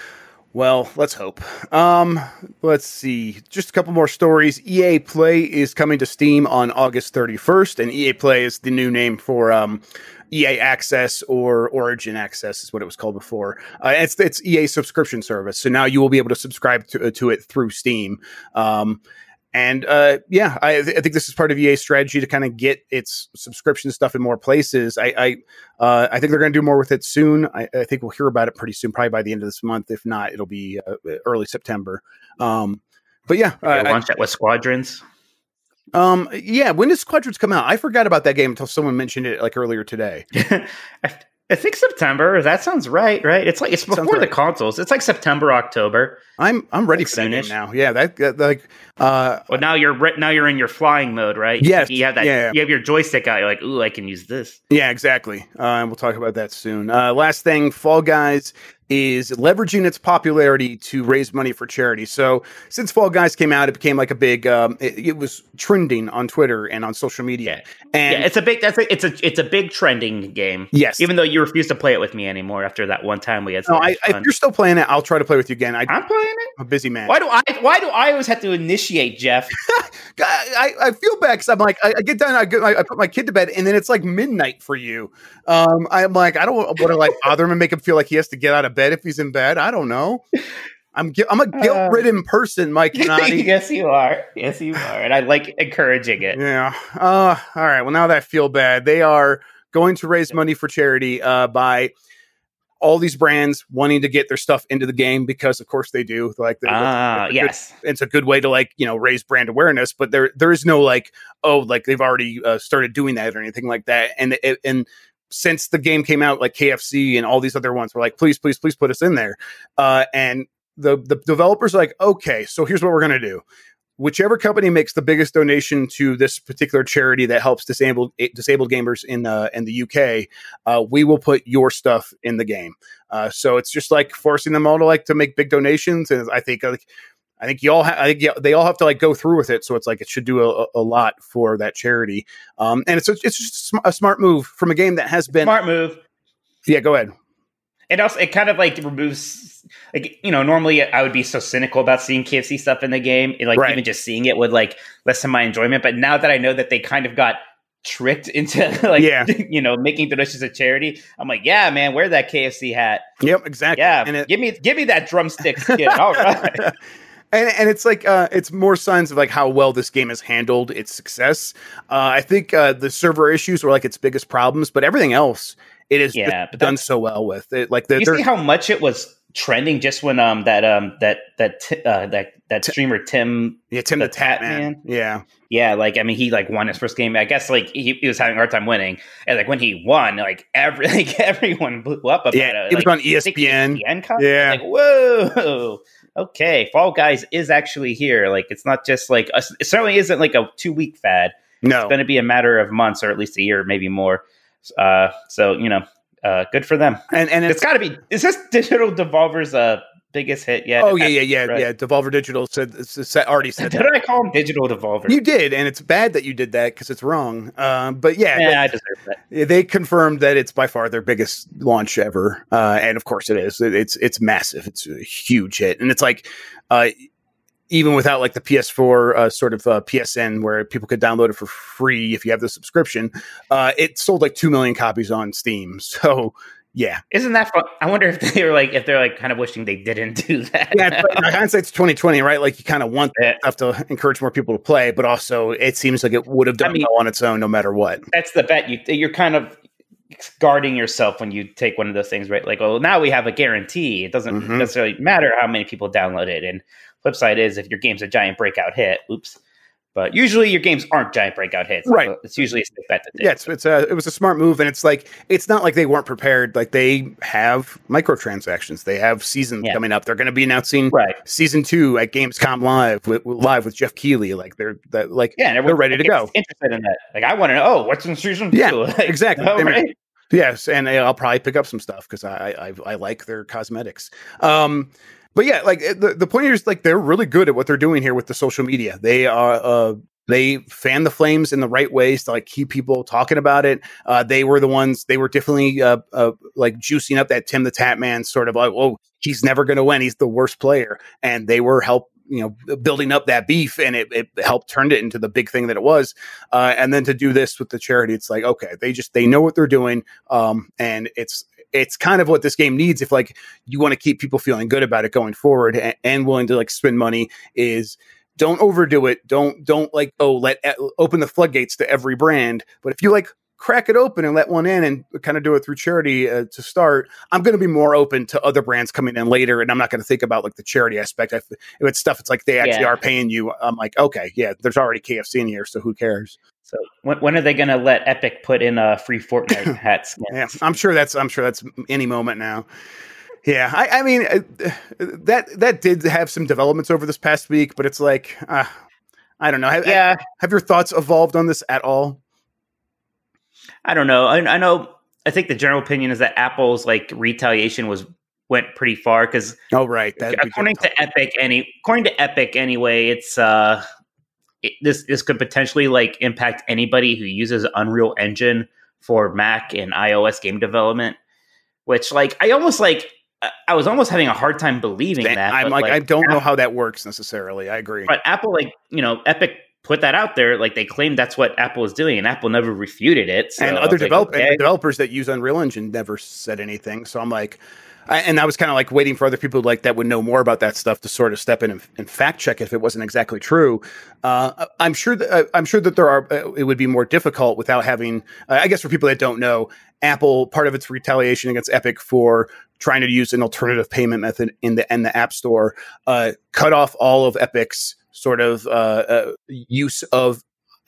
Speaker 1: Well, let's hope. Um, let's see. Just a couple more stories. E A Play is coming to Steam on August thirty-first, and E A Play is the new name for um, E A Access or Origin Access is what it was called before. Uh, it's it's E A subscription service, so now you will be able to subscribe to, to it through Steam. Um, And uh, yeah, I, th- I think this is part of E A's strategy to kind of get its subscription stuff in more places. I I, uh, I think they're going to do more with it soon. I, I think we'll hear about it pretty soon, probably by the end of this month. If not, it'll be uh, early September. Um, but yeah, uh,
Speaker 2: launch that with Squadrons.
Speaker 1: Um, yeah, when does Squadrons come out? I forgot about that game until someone mentioned it like earlier today.
Speaker 2: I, I think September. That sounds right. Right? It's like it's before right. the consoles. It's like September, October.
Speaker 1: I'm I'm ready
Speaker 2: like
Speaker 1: for that
Speaker 2: soonish.
Speaker 1: game now. Yeah, that, that like. Uh,
Speaker 2: well, now you're re- now you're in your flying mode, right?
Speaker 1: Yes.
Speaker 2: You have that.
Speaker 1: Yeah.
Speaker 2: You have your joystick out. You're like, ooh, I can use this.
Speaker 1: Yeah, exactly. Uh, and we'll talk about that soon. Uh, last thing, Fall Guys is leveraging its popularity to raise money for charity. So since Fall Guys came out, it became like a big. Um, it, it was trending on Twitter and on social media.
Speaker 2: Yeah.
Speaker 1: And
Speaker 2: yeah, it's a big. That's a, it's a it's a big trending game.
Speaker 1: Yes.
Speaker 2: Even though you refuse to play it with me anymore after that one time we had.
Speaker 1: No, I, if you're still playing it, I'll try to play with you again. I,
Speaker 2: I'm playing it.
Speaker 1: I'm a busy man.
Speaker 2: Why do I? Why do I always have to initiate, Jeff?
Speaker 1: I, I feel bad because I'm like I, I get done, I, get, I put my kid to bed, and then it's like midnight for you. Um, I'm like I don't want to like bother him and make him feel like he has to get out of bed if he's in bed. I don't know. I'm I'm a guilt-ridden uh, person, Mike Nani.
Speaker 2: Yes, you are. Yes, you are, and I like encouraging it.
Speaker 1: Yeah. Uh, all right. Well, now that I feel bad, they are going to raise money for charity uh, by all these brands wanting to get their stuff into the game because, of course, they do. Like,
Speaker 2: ah, uh, yes,
Speaker 1: good, it's a good way to like you know raise brand awareness. But there there is no like oh like they've already uh, started doing that or anything like that. And it, and since the game came out, like K F C and all these other ones were like, please, please, please put us in there. Uh, and the the developers are like, okay, so here's what we're gonna do. Whichever company makes the biggest donation to this particular charity that helps disabled disabled gamers in uh, in the U K, uh, we will put your stuff in the game. Uh, so it's just like forcing them all to like to make big donations, and I think like I think you all ha- I think yeah, they all have to like go through with it. So it's like it should do a, a lot for that charity, um, and it's a, it's just a smart move from a game that has been
Speaker 2: smart move.
Speaker 1: Yeah, go ahead.
Speaker 2: It also it kind of like removes like you know normally I would be so cynical about seeing K F C stuff in the game, and, like right. even just seeing it would like lessen my enjoyment. But now that I know that they kind of got tricked into like yeah. you know making donations to charity, I'm like, yeah, man, wear that K F C hat.
Speaker 1: Yep, exactly.
Speaker 2: Yeah,
Speaker 1: and it-
Speaker 2: give me give me that drumstick skin. All right.
Speaker 1: And, and it's like uh, it's more signs of like how well this game has handled its success. Uh, I think uh, the server issues were like its biggest problems, but everything else it is
Speaker 2: yeah, but
Speaker 1: done so well with it. Like the,
Speaker 2: you see how much it was trending just when um that um that that uh, that that streamer Tim
Speaker 1: yeah Tim the, the Tat Man. man yeah
Speaker 2: yeah like I mean he like won his first game. I guess like he, he was having a hard time winning, and like when he won, like every like everyone blew up about
Speaker 1: yeah,
Speaker 2: it.
Speaker 1: It
Speaker 2: like,
Speaker 1: was on E S P N.
Speaker 2: E S P N
Speaker 1: yeah,
Speaker 2: like whoa. Okay, Fall Guys is actually here. Like, it's not just like a, it certainly isn't like a two week fad.
Speaker 1: No,
Speaker 2: it's going to be a matter of months, or at least a year, maybe more. Uh, so you know, uh, good for them.
Speaker 1: And and
Speaker 2: it's, it's got to be. Is this Digital Devolver's uh biggest hit yet?
Speaker 1: Oh yeah, yeah, yeah, right? yeah. Devolver Digital said already said.
Speaker 2: Did
Speaker 1: that.
Speaker 2: I call him Digital Devolver?
Speaker 1: You did, and it's bad that you did that because it's wrong. Uh, but yeah,
Speaker 2: yeah,
Speaker 1: they,
Speaker 2: I deserve that.
Speaker 1: They confirmed that it's by far their biggest launch ever, uh, and of course it is. It, it's it's massive. It's a huge hit, and it's like. Uh, even without like the P S four uh, sort of uh, P S N where people could download it for free if you have the subscription, uh, it sold like two million copies on Steam. So yeah,
Speaker 2: isn't that fun? I wonder if they were like if they're like kind of wishing they didn't do that.
Speaker 1: Yeah, but hindsight's twenty twenty, right? Like you kind of want that stuff to encourage more people to play, but also it seems like it would have done I mean, well on its own, no matter what.
Speaker 2: That's the bet. You you're kind of guarding yourself when you take one of those things, right? Like, oh, now we have a guarantee. It doesn't mm-hmm. necessarily matter how many people download it. And flip side is if your game's a giant breakout hit, oops. But usually your games aren't giant breakout hits.
Speaker 1: Right.
Speaker 2: So it's usually a safe bet.
Speaker 1: Yeah, it's, it's a, it was a smart move. And it's like, it's not like they weren't prepared. Like they have microtransactions. They have seasons yeah. coming up. They're going to be announcing
Speaker 2: right.
Speaker 1: season two at Gamescom Live with, with live with Jeff Keighley. Like they're that like
Speaker 2: yeah,
Speaker 1: they're ready to go.
Speaker 2: Interested in that. Like I want to know, oh, what's in season two?
Speaker 1: Yeah,
Speaker 2: like,
Speaker 1: exactly.
Speaker 2: oh, right?
Speaker 1: Yes, and I'll probably pick up some stuff because I, I I like their cosmetics. Um, but yeah, like the the point here is like they're really good at what they're doing here with the social media. They are uh they fan the flames in the right ways to like keep people talking about it. Uh, they were the ones. They were definitely uh, uh like juicing up that Tim the Tat Man sort of like, oh, he's never going to win. He's the worst player, and they were help. you know, building up that beef, and it, it helped turn it into the big thing that it was. Uh, and then to do this with the charity, it's like, okay, they just, they know what they're doing. Um, and it's, it's kind of what this game needs. If like, you want to keep people feeling good about it going forward and, and willing to like spend money is don't overdo it. Don't, don't like, oh, let open the floodgates to every brand. But if you like, crack it open and let one in and kind of do it through charity uh, to start, I'm going to be more open to other brands coming in later. And I'm not going to think about like the charity aspect. If it's stuff, it's like they actually yeah. are paying you. I'm like, okay, yeah, there's already K F C in here. So who cares?
Speaker 2: So when, when are they going to let Epic put in a free Fortnite hats?
Speaker 1: Yeah, I'm sure that's, I'm sure that's any moment now. Yeah. I, I mean, uh, that, that did have some developments over this past week, but it's like, uh, I don't know. Have,
Speaker 2: yeah.
Speaker 1: have your thoughts evolved on this at all?
Speaker 2: I don't know. I, I know. I think the general opinion is that Apple's like retaliation was went pretty far because
Speaker 1: oh right, That'd
Speaker 2: according to Epic, any according to Epic anyway, it's uh it, this this could potentially like impact anybody who uses Unreal Engine for Mac and iOS game development. Which like I almost like I was almost having a hard time believing that.
Speaker 1: I'm like,
Speaker 2: like
Speaker 1: I don't
Speaker 2: Apple,
Speaker 1: know how that works necessarily. I agree,
Speaker 2: but Apple like you know Epic. Put that out there, like they claimed that's what Apple is doing, and Apple never refuted it. So
Speaker 1: and other develop-
Speaker 2: like, okay.
Speaker 1: developers that use Unreal Engine never said anything. So I'm like, I, and I was kind of like waiting for other people like that would know more about that stuff to sort of step in and, and fact check if it wasn't exactly true. Uh, I'm sure that uh, I'm sure that there are. Uh, it would be more difficult without having. Uh, I guess for people that don't know, Apple, part of its retaliation against Epic for trying to use an alternative payment method in the in the App Store, uh, cut off all of Epic's sort of uh, uh, use of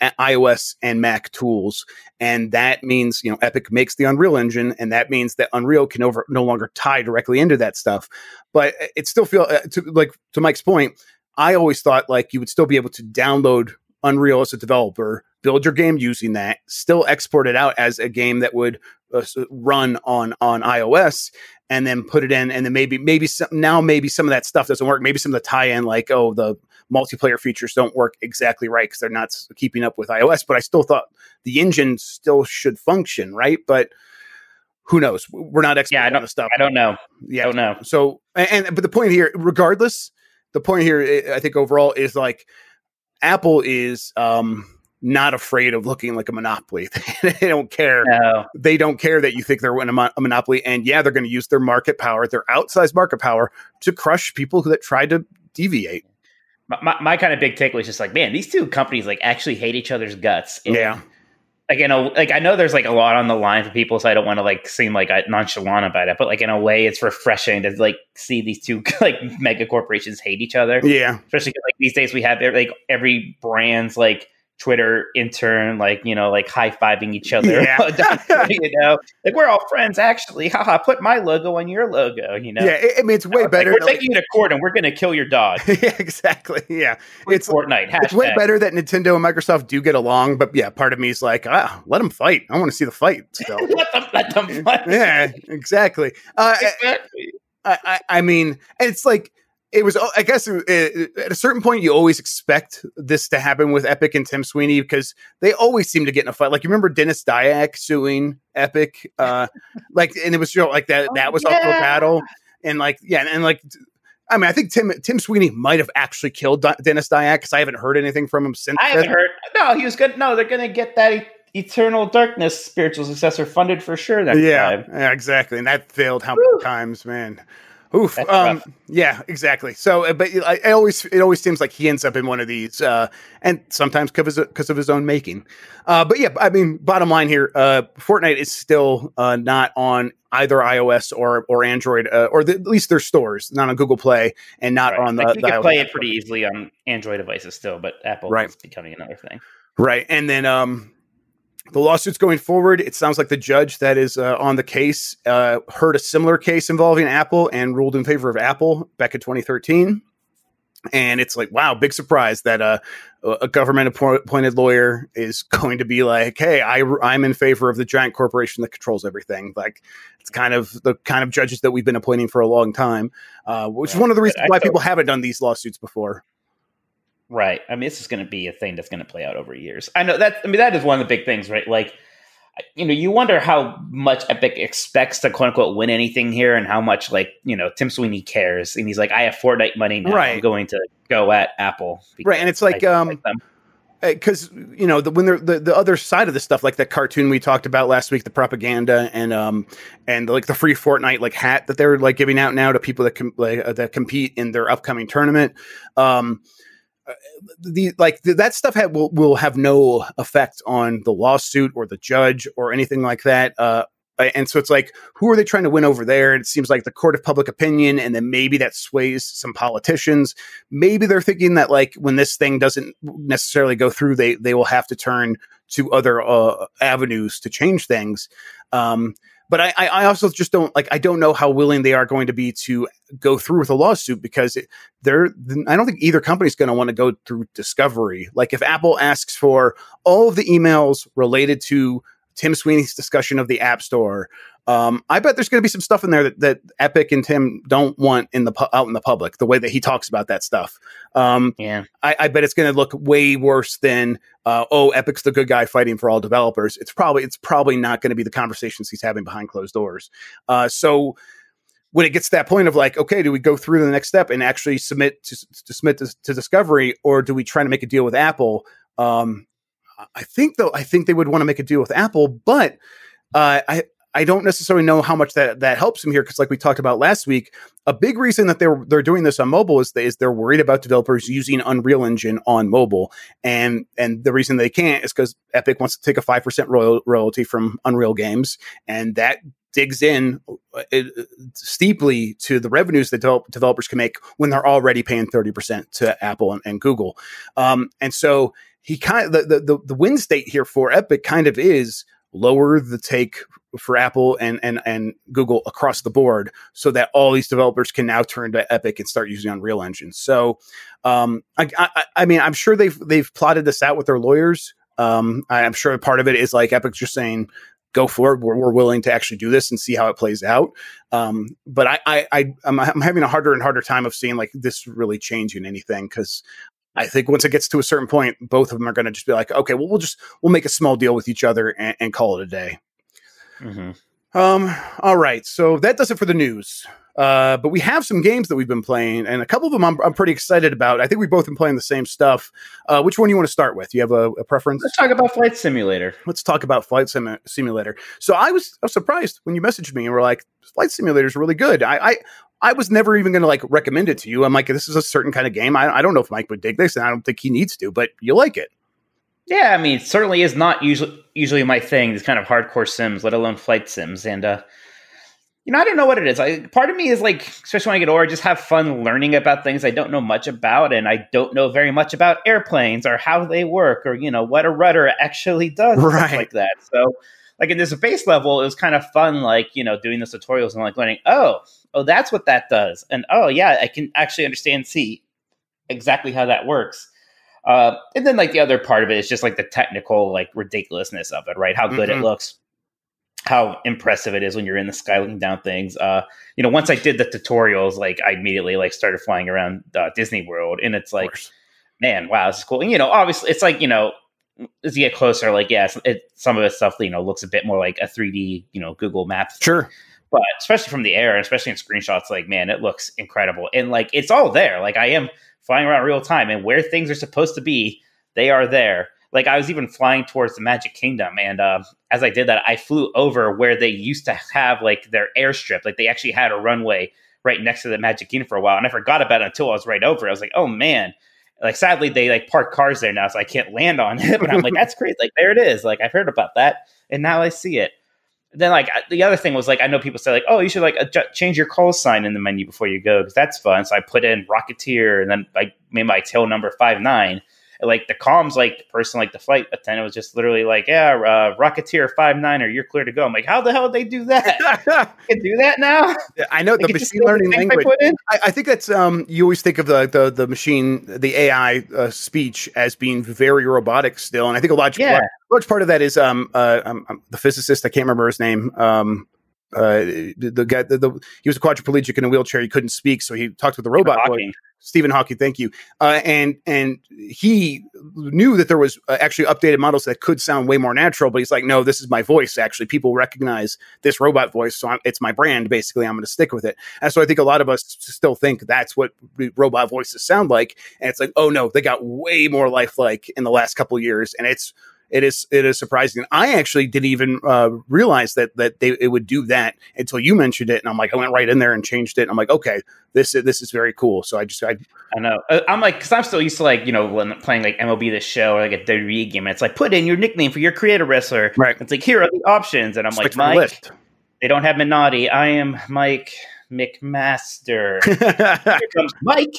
Speaker 1: iOS and Mac tools. And that means, you know, Epic makes the Unreal Engine, and that means that Unreal can over, no longer tie directly into that stuff. But it still feels, uh, to, like, to Mike's point, I always thought, like, you would still be able to download Unreal as a developer, build your game using that, still export it out as a game that would uh, run on, on iOS, and then put it in, and then maybe, maybe some, now maybe some of that stuff doesn't work. Maybe some of the tie-in, like, oh, the multiplayer features don't work exactly right because they're not keeping up with iOS, but I still thought the engine still should function, right? But who knows? We're not experts
Speaker 2: yeah, I don't,
Speaker 1: on the stuff.
Speaker 2: I don't know.
Speaker 1: Yeah,
Speaker 2: I don't know.
Speaker 1: So, and, but the point here, regardless, the point here, I think overall is like Apple is um, not afraid of looking like a monopoly. They don't care.
Speaker 2: No.
Speaker 1: They don't care that you think they're a, mo- a monopoly. And yeah, they're going to use their market power, their outsized market power, to crush people that try to deviate.
Speaker 2: My, my, my kind of big takeaway is just like, man, these two companies like actually hate each other's guts. And,
Speaker 1: yeah.
Speaker 2: Like, you know, like I know there's like a lot on the line for people, so I don't want to like seem like nonchalant about it. But like in a way, it's refreshing to like see these two like mega corporations hate each other.
Speaker 1: Yeah,
Speaker 2: especially because like these days we have like every brand's like Twitter intern, like, you know, like high fiving each other.
Speaker 1: Yeah.
Speaker 2: You know, like we're all friends actually. Haha, put my logo on your logo. You know,
Speaker 1: yeah. I mean, it's way
Speaker 2: like,
Speaker 1: better.
Speaker 2: We're taking you to court and we're going to kill your dog.
Speaker 1: Yeah, exactly. Yeah,
Speaker 2: it's Fortnite. Hashtag.
Speaker 1: It's way better that Nintendo and Microsoft do get along. But yeah, part of me is like, ah, let them fight. I want to see the fight. So.
Speaker 2: let them, let them fight.
Speaker 1: Yeah, exactly. Uh,
Speaker 2: exactly.
Speaker 1: I, I, I mean, it's like. It was, I guess, at a certain point, you always expect this to happen with Epic and Tim Sweeney because they always seem to get in a fight. Like, you remember Dennis Dyack suing Epic? Uh, like, and it was, you know, like that,
Speaker 2: oh,
Speaker 1: that was
Speaker 2: yeah.
Speaker 1: also a battle. And like, yeah, and, and like, I mean, I think Tim Tim Sweeney might have actually killed D- Dennis Dyack because I haven't heard anything from him since.
Speaker 2: I haven't heard. No, he was good. No, they're going to get that e- Eternal Darkness spiritual successor funded for sure. That
Speaker 1: yeah,
Speaker 2: time.
Speaker 1: yeah, exactly. And that failed how
Speaker 2: Woo.
Speaker 1: many times, man? Oof. Um, yeah, exactly. So, but I, I always, it always seems like he ends up in one of these, uh, and sometimes because of, because of his own making. Uh, but yeah, I mean, bottom line here, uh, Fortnite is still uh, not on either iOS or or Android, uh, or the, at least their stores, not on Google Play, and not
Speaker 2: right.
Speaker 1: on the.
Speaker 2: Like you
Speaker 1: the
Speaker 2: can play
Speaker 1: iOS
Speaker 2: it pretty easily on Android devices still, but Apple
Speaker 1: right.
Speaker 2: is becoming another thing.
Speaker 1: Right, and then um. The lawsuit's going forward. It sounds like the judge that is uh, on the case uh, heard a similar case involving Apple and ruled in favor of Apple back in twenty thirteen. And it's like, wow, big surprise that uh, a government appointed lawyer is going to be like, hey, I, I'm in favor of the giant corporation that controls everything. Like, it's kind of the kind of judges that we've been appointing for a long time, uh, which yeah, is one of the reasons why people haven't done these lawsuits before.
Speaker 2: Right. I mean, this is going to be a thing that's going to play out over years. I know that. I mean, that is one of the big things, right? Like, you know, you wonder how much Epic expects to quote unquote win anything here, and how much, like, you know, Tim Sweeney cares, and he's like, I have Fortnite money now. Right. I'm going to go at Apple.
Speaker 1: Right. And it's like, um, because you know, the, when they're the, the other side of the stuff, like that cartoon we talked about last week, the propaganda and um and like the free Fortnite like hat that they're like giving out now to people that com- like, uh, that compete in their upcoming tournament. Um, The like the, that stuff have, will will have no effect on the lawsuit or the judge or anything like that. Uh, and so it's like, who are they trying to win over there? It seems like the court of public opinion, and then maybe that sways some politicians. Maybe they're thinking that like when this thing doesn't necessarily go through, they they will have to turn to other uh, avenues to change things. Um, But I, I also just don't like, I don't know how willing they are going to be to go through with a lawsuit because it, they're, I don't think either company is going to want to go through discovery. Like if Apple asks for all of the emails related to Tim Sweeney's discussion of the App Store, um, I bet there's going to be some stuff in there that, that Epic and Tim don't want in the pu- out in the public, the way that he talks about that stuff. Um,
Speaker 2: yeah,
Speaker 1: I, I bet it's going to look way worse than, uh, oh, Epic's the good guy fighting for all developers. It's probably it's probably not going to be the conversations he's having behind closed doors. Uh, so when it gets to that point of like, okay, do we go through to the next step and actually submit to, to submit to, to discovery, or do we try to make a deal with Apple? Um, I think though, I think they would want to make a deal with Apple, but uh, I. I don't necessarily know how much that, that helps them here because, like we talked about last week, a big reason that they're they're doing this on mobile is they, is they're worried about developers using Unreal Engine on mobile, and and the reason they can't is because Epic wants to take a five percent royal, royalty from Unreal games, and that digs in uh, steeply to the revenues that de- developers can make when they're already paying thirty percent to Apple and, and Google, um, and so he kind of the, the the win state here for Epic kind of is lower the take for Apple and, and, and Google across the board so that all these developers can now turn to Epic and start using Unreal Engine. So, um, I, I, I mean, I'm sure they've, they've plotted this out with their lawyers. Um, I'm sure part of it is like Epic's just saying, go for it. We're, we're willing to actually do this and see how it plays out. Um, but I, I, I I'm, I'm having a harder and harder time of seeing like this really changing anything. Cause I think once it gets to a certain point, both of them are going to just be like, okay, well, we'll just, we'll make a small deal with each other and, and call it a day.
Speaker 2: Mm-hmm.
Speaker 1: Um, all right. So that does it for the news. Uh, but we have some games that we've been playing, and a couple of them I'm, I'm pretty excited about. I think we've both been playing the same stuff. Uh, which one do you want to start with? You have a, a preference?
Speaker 2: Let's talk about Flight Simulator.
Speaker 1: Let's talk about Flight Sim- Simulator. So I was, I was surprised when you messaged me and were like, Flight Simulator is really good. I, I, I was never even going to like recommend it to you. I'm like, this is a certain kind of game. I, I don't know if Mike would dig this, and I don't think he needs to, but you like it.
Speaker 2: Yeah, I mean, it certainly is not usually usually my thing, these kind of hardcore sims, let alone flight sims. And, uh, you know, I don't know what it is. I, part of me is like, especially when I get older, just have fun learning about things I don't know much about. And I don't know very much about airplanes or how they work or, you know, what a rudder actually does.
Speaker 1: Right.
Speaker 2: Stuff like that. So, like, in this base level, it was kind of fun, like, you know, doing the tutorials and like learning, oh, oh, that's what that does. And, oh, yeah, I can actually understand, see exactly how that works. Uh, and then, like, the other part of it is just, like, the technical, like, ridiculousness of it, right? How good mm-hmm. it looks, how impressive it is when you're in the sky looking down things. Uh, you know, once I did the tutorials, like, I immediately, like, started flying around uh, Disney World. And it's like, man, wow, this is cool. And, you know, obviously, it's like, you know, as you get closer, like, yeah, it, some of this stuff, you know, looks a bit more like a three D, you know, Google Maps.
Speaker 1: Sure.
Speaker 2: But especially from the air, and especially in screenshots, like, man, it looks incredible. And, like, it's all there. Like, I am flying around real time, and where things are supposed to be, they are there. Like, I was even flying towards the Magic Kingdom, and uh, as I did that, I flew over where they used to have, like, their airstrip. Like, they actually had a runway right next to the Magic Kingdom for a while, and I forgot about it until I was right over it. I was like, oh, man. Like, sadly, they, like, park cars there now, so I can't land on it. But I'm like, that's great. Like, there it is. Like, I've heard about that, and now I see it. Then, like, the other thing was, like, I know people say, like, oh, you should, like, adjust, change your call sign in the menu before you go, because that's fun. So I put in Rocketeer, and then I made my tail number five nine. And, like, the comms, like, the person, like, the flight attendant was just literally like, yeah, uh, Rocketeer five nine, or you're clear to go. I'm like, how the hell did they do that? They can do that now?
Speaker 1: I know, the machine learning
Speaker 2: the
Speaker 1: language. I, I, I think that's, um, you always think of the, the, the machine, the A I uh, speech as being very robotic still. And I think a large,
Speaker 2: yeah.
Speaker 1: large, large part of that is um, uh, um, um, the physicist, I can't remember his name, um, uh, the, the guy, the, the, he was a quadriplegic in a wheelchair. He couldn't speak, so he talked with the robot boy. Stephen Hawking, thank you. Uh, and and he knew that there was uh, actually updated models that could sound way more natural, but he's like, no, this is my voice. Actually, people recognize this robot voice, so I'm, it's my brand. Basically, I'm going to stick with it. And so I think a lot of us still think that's what robot voices sound like. And it's like, oh no, they got way more lifelike in the last couple of years, and it's it is it is surprising. I actually didn't even uh, realize that that they it would do that until you mentioned it, and I'm like, I went right in there and changed it. And I'm like, okay, this this is very cool. So I just I
Speaker 2: I know I'm like, because I'm still used to, like, you know, when playing like M L B The Show or like a W W E game, and it's like, put in your nickname for your creator wrestler.
Speaker 1: Right.
Speaker 2: It's like, here are the options, and I'm
Speaker 1: it's
Speaker 2: like, Mike, they don't have Minotti. I am Mike McMaster. Here comes Mike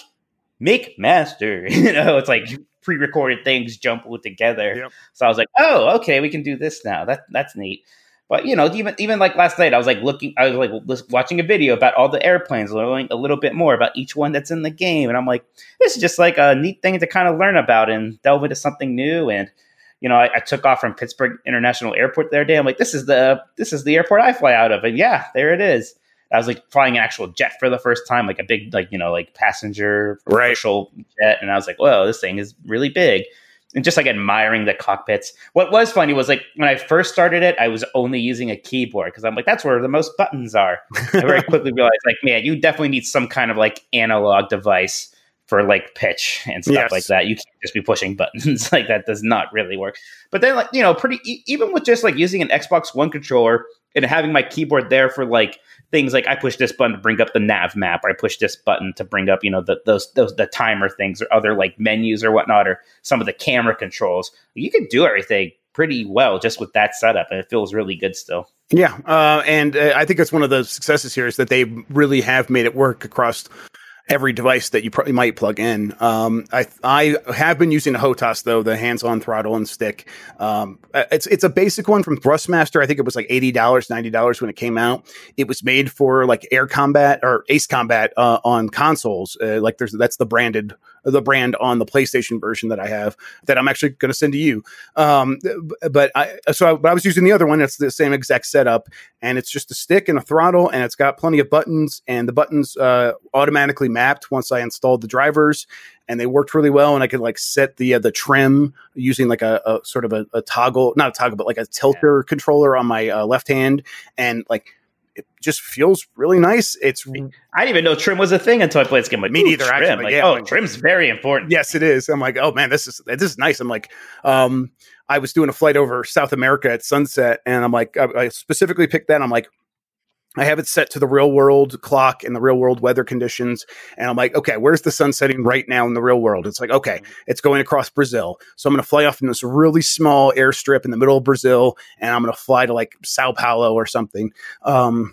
Speaker 2: McMaster. You know, it's like pre-recorded things jumbled together. Yep. So I was like, oh, okay, we can do this now. That that's neat. But, you know, even even like last night, I was like looking, I was like watching a video about all the airplanes, learning a little bit more about each one that's in the game. And I'm like, this is just like a neat thing to kind of learn about and delve into something new. And, you know, I, I took off from Pittsburgh International Airport the other day. I'm like, this is the this is the airport I fly out of. And yeah, there it is. I was like flying an actual jet for the first time, like a big, like, you know, like passenger commercial right. jet. And I was like, whoa, this thing is really big. And just like admiring the cockpits. What was funny was, like, when I first started it, I was only using a keyboard because I'm like, that's where the most buttons are. I very quickly realized, like, man, you definitely need some kind of like analog device for like pitch and stuff
Speaker 1: Yes.
Speaker 2: like that. You can't just be pushing buttons. Like that does not really work. But then like, you know, pretty, e- even with just like using an Xbox One controller and having my keyboard there for like things like I push this button to bring up the nav map, or I push this button to bring up, you know, the, those, those, the timer things or other like menus or whatnot, or some of the camera controls. You can do everything pretty well just with that setup, and it feels really good still.
Speaker 1: Yeah. Uh, and uh, I think that's one of the successes here is that they really have made it work across every device that you probably might plug in. Um, I I have been using a H O T A S though, the hands-on throttle and stick. Um, it's it's a basic one from Thrustmaster. I think it was like eighty dollars, ninety dollars when it came out. It was made for like Air Combat or Ace Combat uh, on consoles. Uh, like there's that's the branded the brand on the PlayStation version that I have that I'm actually going to send to you. Um, but I so I, but I was using the other one. It's the same exact setup, and it's just a stick and a throttle, and it's got plenty of buttons, and the buttons uh, automatically mapped once I installed the drivers, and they worked really well. And I could like set the uh, the trim using like a, a sort of a, a toggle, not a toggle, but like a tilter yeah. controller on my uh, left hand, and like it just feels really nice. It's
Speaker 2: I didn't even know trim was a thing until I played this game. Like,
Speaker 1: me neither.
Speaker 2: Trim.
Speaker 1: Actually,
Speaker 2: like,
Speaker 1: yeah,
Speaker 2: oh,
Speaker 1: like,
Speaker 2: trim's very important.
Speaker 1: Yes, it is. I'm like, oh man, this is this is nice. I'm like, um, I was doing a flight over South America at sunset, and I'm like, I, I specifically picked that. And I'm like, I have it set to the real world clock and the real world weather conditions. And I'm like, okay, where's the sun setting right now in the real world? It's like, okay, it's going across Brazil. So I'm going to fly off in this really small airstrip in the middle of Brazil, and I'm going to fly to like Sao Paulo or something. Um,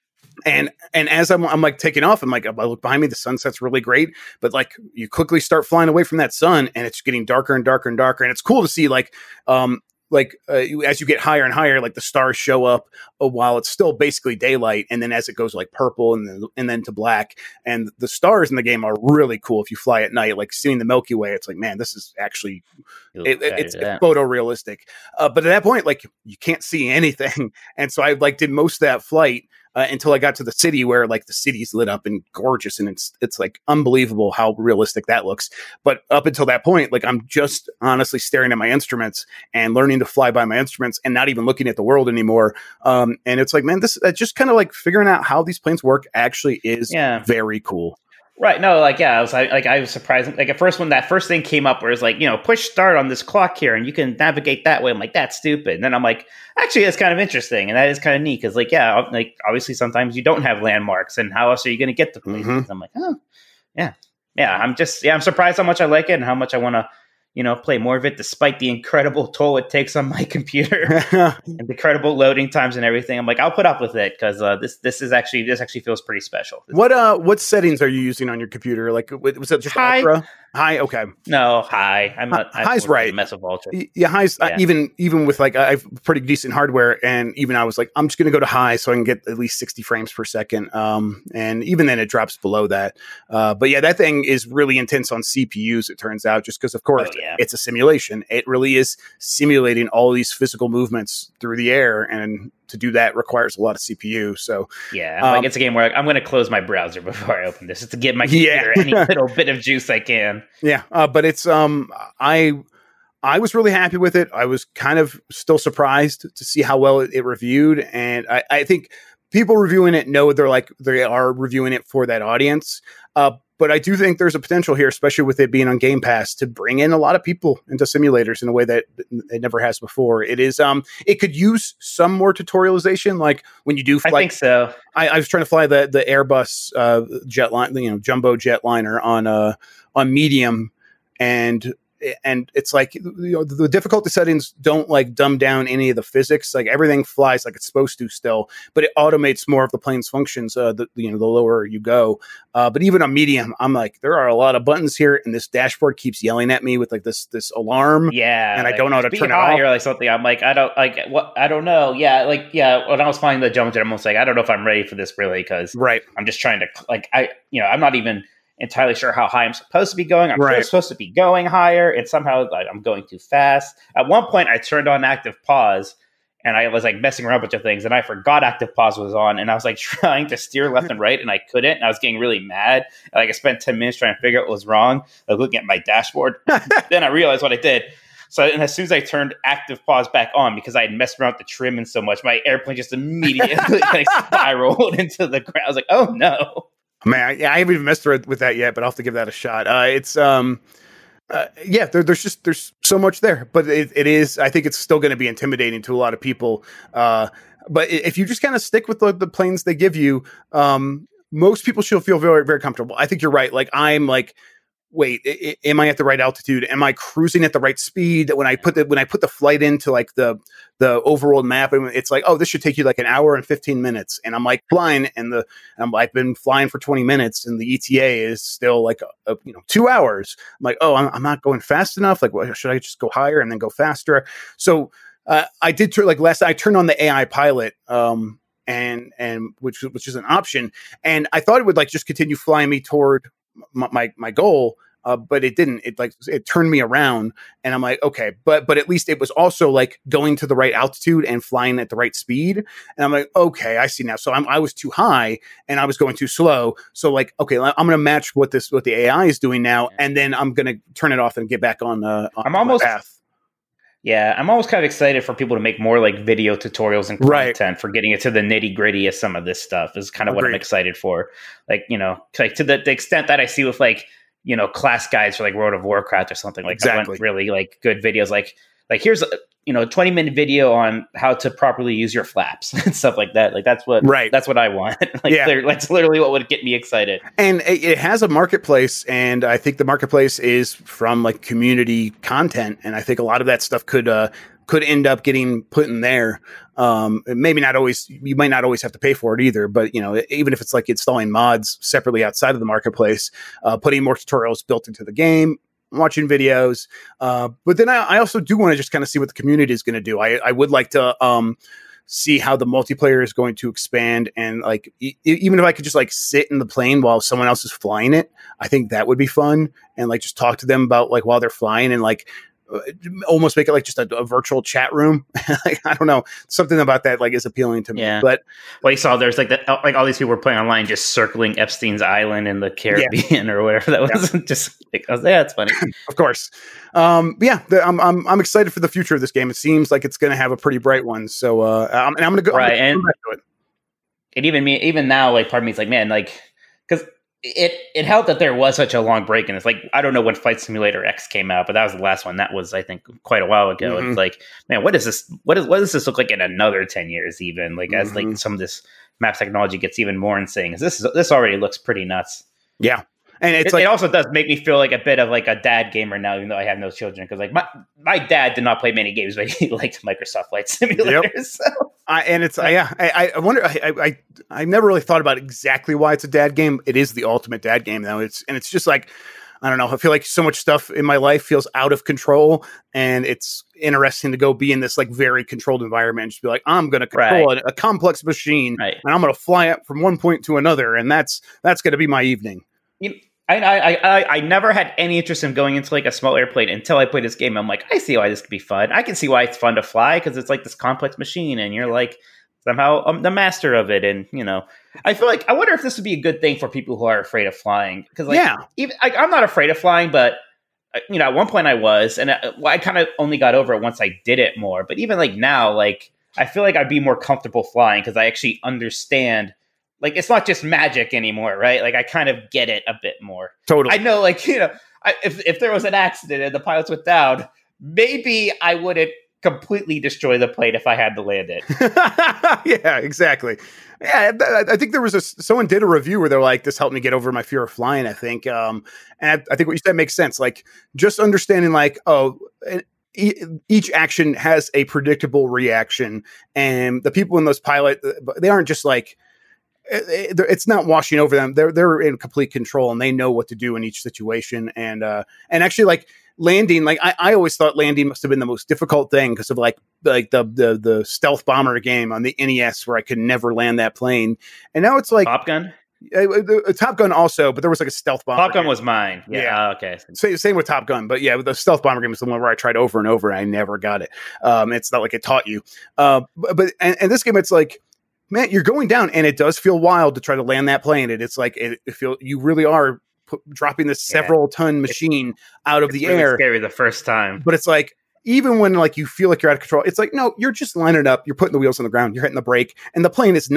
Speaker 1: And and as I'm, I'm like taking off, I'm like, I look behind me, the sunset's really great. But like you quickly start flying away from that sun, and it's getting darker and darker and darker. And it's cool to see like, um, like uh, you, as you get higher and higher, like the stars show up uh, while it's still basically daylight. And then as it goes like purple and then, and then to black, and the stars in the game are really cool. If you fly at night, like seeing the Milky Way, it's like, man, this is actually, it, it, it's, it's photorealistic. Uh, but at that point, like you can't see anything. And so I like did most of that flight Uh, until I got to the city where like the city's lit up and gorgeous, and it's it's like unbelievable how realistic that looks. But up until that point, like I'm just honestly staring at my instruments and learning to fly by my instruments and not even looking at the world anymore. Um, and it's like, man, this uh, just kind of like figuring out how these planes work actually is
Speaker 2: yeah.
Speaker 1: very cool.
Speaker 2: Right. No, like, yeah, I was like, like, I was surprised. Like at first when that first thing came up where it's like, you know, push start on this clock here and you can navigate that way. I'm like, that's stupid. And then I'm like, actually, that's kind of interesting. And that is kind of neat. Cause like, yeah, like obviously sometimes you don't have landmarks, and how else are you going to get to places? Mm-hmm. I'm like, oh yeah. Yeah. I'm just, yeah, I'm surprised how much I like it and how much I want to, you know, play more of it, despite the incredible toll it takes on my computer and the incredible loading times and everything. I'm like, I'll put up with it because uh, this this is actually this actually feels pretty special.
Speaker 1: What uh, what settings are you using on your computer? Like, was it just
Speaker 2: high?
Speaker 1: Ultra? High, okay.
Speaker 2: No, high. I'm not.
Speaker 1: High's right.
Speaker 2: Mess of ultra.
Speaker 1: Yeah, high's yeah. Uh, even even with like I have pretty decent hardware, and even I was like, I'm just going to go to high so I can get at least sixty frames per second. Um, and even then, it drops below that. Uh, but yeah, that thing is really intense on C P Us. It turns out, just because of course
Speaker 2: oh, yeah.
Speaker 1: it's a simulation. It really is simulating all these physical movements through the air, and to do that requires a lot of C P U. So
Speaker 2: yeah, um, like it's a game where I'm going to close my browser before I open this, just to get my computer
Speaker 1: yeah.
Speaker 2: any little bit of juice I can.
Speaker 1: Yeah, uh, but it's um, I I was really happy with it. I was kind of still surprised to see how well it, it reviewed, and I, I think people reviewing it know they're like they are reviewing it for that audience. Uh, But I do think there's a potential here, especially with it being on Game Pass, to bring in a lot of people into simulators in a way that it never has before. It is, um, it could use some more tutorialization, like when you do fly.
Speaker 2: I think so.
Speaker 1: I, I was trying to fly the the Airbus uh, jetline, you know, jumbo jetliner on uh on medium, and and it's like, you know, the difficulty settings don't like dumb down any of the physics. Like everything flies like it's supposed to still, but it automates more of the plane's functions. Uh, the, you know, the lower you go. Uh, but even on medium, I'm like, there are a lot of buttons here, and this dashboard keeps yelling at me with like this this alarm.
Speaker 2: Yeah,
Speaker 1: and
Speaker 2: like,
Speaker 1: I don't know how to turn it
Speaker 2: off.
Speaker 1: or
Speaker 2: like something. I'm like, I don't like what I don't know. Yeah, like yeah. When I was flying the jumbo jet, I'm almost like, I don't know if I'm ready for this really, because
Speaker 1: right.
Speaker 2: I'm just trying to like I you know I'm not even entirely sure how high I'm supposed to be going. I'm
Speaker 1: right.
Speaker 2: supposed to be going higher, and somehow like, I'm going too fast. At one point, I turned on active pause, and I was like messing around with the things, and I forgot active pause was on, and I was like trying to steer left and right, and I couldn't. And I was getting really mad. And, like I spent ten minutes trying to figure out what was wrong, like looking at my dashboard. Then I realized what I did. So, and as soon as I turned active pause back on, because I had messed around with the trim and so much, my airplane just immediately like spiraled into the ground. I was like, oh no.
Speaker 1: Man, I, I haven't even messed with that yet, but I'll have to give that a shot. Uh, it's um, uh, yeah, there, there's just there's so much there, but it, it is. I think it's still going to be intimidating to a lot of people. Uh, but if you just kind of stick with the, the planes they give you, um, most people should feel very very comfortable. I think you're right. Like I'm like. Wait, I- am I at the right altitude? Am I cruising at the right speed? When I put the when I put the flight into like the the overworld map, and it's like, oh, this should take you like an hour and fifteen minutes, and I'm like flying, and the I'm, I've been flying for twenty minutes, and the E T A is still like a, a, you know two hours. I'm like, oh, I'm, I'm not going fast enough. Like, well, should I just go higher and then go faster? So uh, I did turn like last night. I turned on the A I pilot. Um, and and which which is an option, and I thought it would like just continue flying me toward my my, my goal, uh, but it didn't. It like it turned me around, and I'm like, okay, but but at least it was also like going to the right altitude and flying at the right speed, and I'm like, okay, I see now. So I'm I was too high and I was going too slow. So like, okay, I'm going to match what this what the A I is doing now, and then I'm going to turn it off and get back on. Uh, on
Speaker 2: I'm almost.
Speaker 1: the path.
Speaker 2: Yeah, I'm always kind of excited for people to make more like video tutorials and content
Speaker 1: Right.
Speaker 2: for getting it to the nitty gritty of some of this stuff is kind of what I'm
Speaker 1: Agreed.
Speaker 2: excited for. Like, you know, like to the, the extent that I see with like, you know, class guides for like World of Warcraft or something like that.
Speaker 1: Exactly.
Speaker 2: Really like good videos. Like, like here's a, you know, a twenty minute video on how to properly use your flaps and stuff like that. Like that's what,
Speaker 1: Right.
Speaker 2: that's what I want. Like
Speaker 1: Yeah.
Speaker 2: there- that's literally what would get me excited.
Speaker 1: And it, it has a marketplace, and I think the marketplace is from like community content, and I think a lot of that stuff could uh, could end up getting put in there. Um, maybe not always. You might not always have to pay for it either, but you know, even if it's like installing mods separately outside of the marketplace, uh, putting more tutorials built into the game, watching videos. Uh, but then I, I also do want to just kind of see what the community is going to do. I, I would like to. Um, see how the multiplayer is going to expand, and like e- even if I could just like sit in the plane while someone else is flying it, I think that would be fun, and like just talk to them about like while they're flying, and like uh, almost make it like just a, a virtual chat room. Like, I don't know, something about that like is appealing to me.
Speaker 2: Yeah.
Speaker 1: But
Speaker 2: Well, you saw there's like that, like all these people were playing online, just circling Epstein's Island in the Caribbean or whatever that was. Just like, I was, yeah, it's funny.
Speaker 1: of course, um, but yeah, the, I'm I'm I'm excited for the future of this game. It seems like it's going to have a pretty bright one. So uh, I'm, and I'm going to go
Speaker 2: Right,
Speaker 1: I'm gonna
Speaker 2: and-
Speaker 1: come back to it.
Speaker 2: And even me, even now, like part of me is like, man, like, because it it helped that there was such a long break, and it's like I don't know when Flight Simulator X came out, but that was the last one. That was I think quite a while ago.
Speaker 1: Mhm.
Speaker 2: It's like, man, what does this? What is what does this look like in another ten years? Even like as
Speaker 1: Mhm.
Speaker 2: like some of this map technology gets even more insane. 'Cause this is this already looks pretty nuts.
Speaker 1: Yeah, and it's
Speaker 2: It,
Speaker 1: like
Speaker 2: it also does make me feel like a bit of like a dad gamer now, even though I have no children. Because like my my dad did not play many games, but he liked Microsoft Flight Simulator. So.
Speaker 1: I, and it's uh, yeah. I, I wonder. I, I I never really thought about exactly why it's a dad game. It is the ultimate dad game, though. It's and it's just like I don't know. I feel like so much stuff in my life feels out of control, and it's interesting to go be in this like very controlled environment and just be like, I'm going to control
Speaker 2: Right.
Speaker 1: a, a complex machine,
Speaker 2: Right.
Speaker 1: and I'm going to fly it from one point to another, and that's that's going to be my evening.
Speaker 2: You, I, I, I, I never had any interest in going into like a small airplane until I played this game. I'm like, I see why this could be fun. I can see why it's fun to fly because it's like this complex machine, and you're like somehow um, the master of it. And you know, I feel like I wonder if this would be a good thing for people who are afraid of flying. Because like,
Speaker 1: Yeah.
Speaker 2: even like, I'm not afraid of flying, but uh, you know, at one point I was, and I, well, I kind of only got over it once I did it more. But even like now, like I feel like I'd be more comfortable flying because I actually understand. Like, it's not just magic anymore, right? Like, I kind of get it a bit more.
Speaker 1: Totally.
Speaker 2: I know, like, you know, I, if if there was an accident and the pilots went down, maybe I wouldn't completely destroy the plane if I had to land it.
Speaker 1: Yeah, exactly. Yeah, th- I think there was a someone did a review where they're like, "This helped me get over my fear of flying." I think, um, and I, I think what you said makes sense. Like, just understanding, like, oh, e- each action has a predictable reaction, and the people in those pilot, they aren't just like. It's not washing over them. They're they're in complete control, and they know what to do in each situation. And uh, and actually, like landing, like I, I always thought landing must have been the most difficult thing because of like like the, the the stealth bomber game on the N E S where I could never land that plane. And now it's like
Speaker 2: Top Gun?
Speaker 1: uh, the, uh, Top Gun also, but there was like a stealth bomber.
Speaker 2: Top Gun
Speaker 1: game.
Speaker 2: was mine. Yeah.
Speaker 1: Yeah.
Speaker 2: Oh, okay.
Speaker 1: Same, same with Top Gun, but yeah, the stealth bomber game is the one where I tried over and over and I never got it. Um, it's not like it taught you. Uh, but but and, and this game, it's like. Man, you're going down, and it does feel wild to try to land that plane. And it's like it, it feel you really are pu- dropping this
Speaker 2: Yeah.
Speaker 1: several ton machine out of
Speaker 2: It's
Speaker 1: the
Speaker 2: really
Speaker 1: air.
Speaker 2: scary the first time.
Speaker 1: But it's like even when like you feel like you're out of control, it's like no, you're just lining it up. You're putting the wheels on the ground. You're hitting the brake, and the plane is not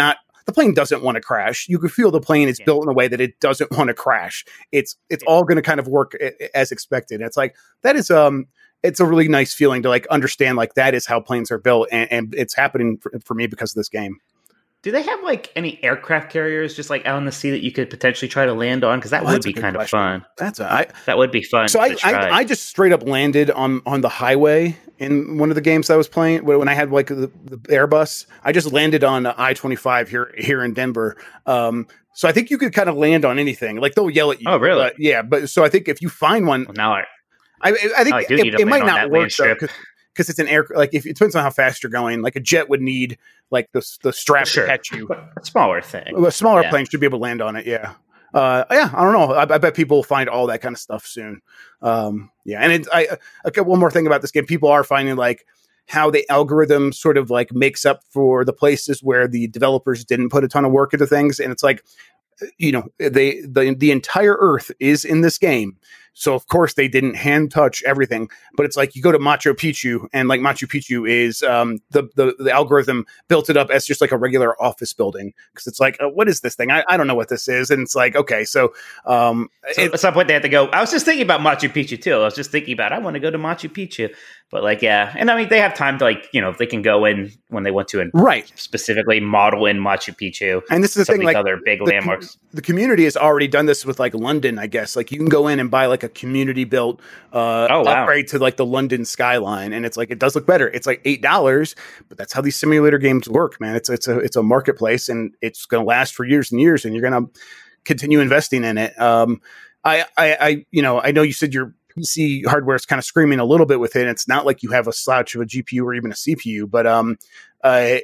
Speaker 1: the plane doesn't want to crash. You can feel the plane is
Speaker 2: Yeah.
Speaker 1: built in a way that it doesn't want to crash. It's it's all going to kind of work a- as expected. It's like that is um it's a really nice feeling to like understand like that is how planes are built, and, and it's happening for, for me because of this game.
Speaker 2: Do they have like any aircraft carriers just like out in the sea that you could potentially try to land on? Because that
Speaker 1: Oh,
Speaker 2: would
Speaker 1: that's a
Speaker 2: be
Speaker 1: good
Speaker 2: kind
Speaker 1: question.
Speaker 2: of fun.
Speaker 1: That's a, I
Speaker 2: That would be fun.
Speaker 1: so
Speaker 2: to
Speaker 1: I,
Speaker 2: try.
Speaker 1: I I just straight up landed on on the highway in one of the games I was playing when I had like the, the Airbus. I just landed on I twenty-five here here in Denver. Um, so I think you could kind of land on anything. Like they'll yell at you.
Speaker 2: Oh, really?
Speaker 1: But yeah, but so I think if you find one,
Speaker 2: Well, now I,
Speaker 1: I, I think
Speaker 2: Oh, I do
Speaker 1: it,
Speaker 2: need to
Speaker 1: it
Speaker 2: land
Speaker 1: might
Speaker 2: on
Speaker 1: not
Speaker 2: that
Speaker 1: work
Speaker 2: land strip.
Speaker 1: because it's an air. Like if it depends on how fast you're going. Like a jet would need like the the strap
Speaker 2: Sure.
Speaker 1: to catch you.
Speaker 2: a smaller thing.
Speaker 1: A smaller
Speaker 2: Yeah.
Speaker 1: plane should be able to land on it. Yeah. Uh, yeah, I don't know. I, I bet people will find all that kind of stuff soon. Um, yeah, and it, I okay. One more thing about this game: people are finding like how the algorithm sort of like makes up for the places where the developers didn't put a ton of work into things, and it's like, you know, they the the entire Earth is in this game. So of course they didn't hand touch everything, but it's like you go to Machu Picchu, and like Machu Picchu is um, the, the the algorithm built it up as just like a regular office building because it's like, uh, what is this thing? I, I don't know what this is, and it's like, okay, so, um,
Speaker 2: So
Speaker 1: it-
Speaker 2: at some point they had to go. I was just thinking about Machu Picchu too. I was just thinking about I want to go to Machu Picchu, but like yeah, and I mean they have time to like you know they can go in when they want to and
Speaker 1: right.
Speaker 2: specifically model in Machu Picchu.
Speaker 1: And this is the
Speaker 2: Some
Speaker 1: thing,
Speaker 2: of
Speaker 1: like
Speaker 2: these other big
Speaker 1: the,
Speaker 2: landmarks.
Speaker 1: the community has already done this with like London, I guess. Like you can go in and buy like a community built uh,
Speaker 2: Oh, wow.
Speaker 1: upgrade to like the London skyline, and it's like it does look better. It's like eight dollars, but that's how these simulator games work, man. It's it's a it's a marketplace, and it's going to last for years and years, and you're going to continue investing in it. Um, I, I I you know I know you said your P C hardware is kind of screaming a little bit with it. It's not like you have a slouch of a G P U or even a C P U, but um, uh,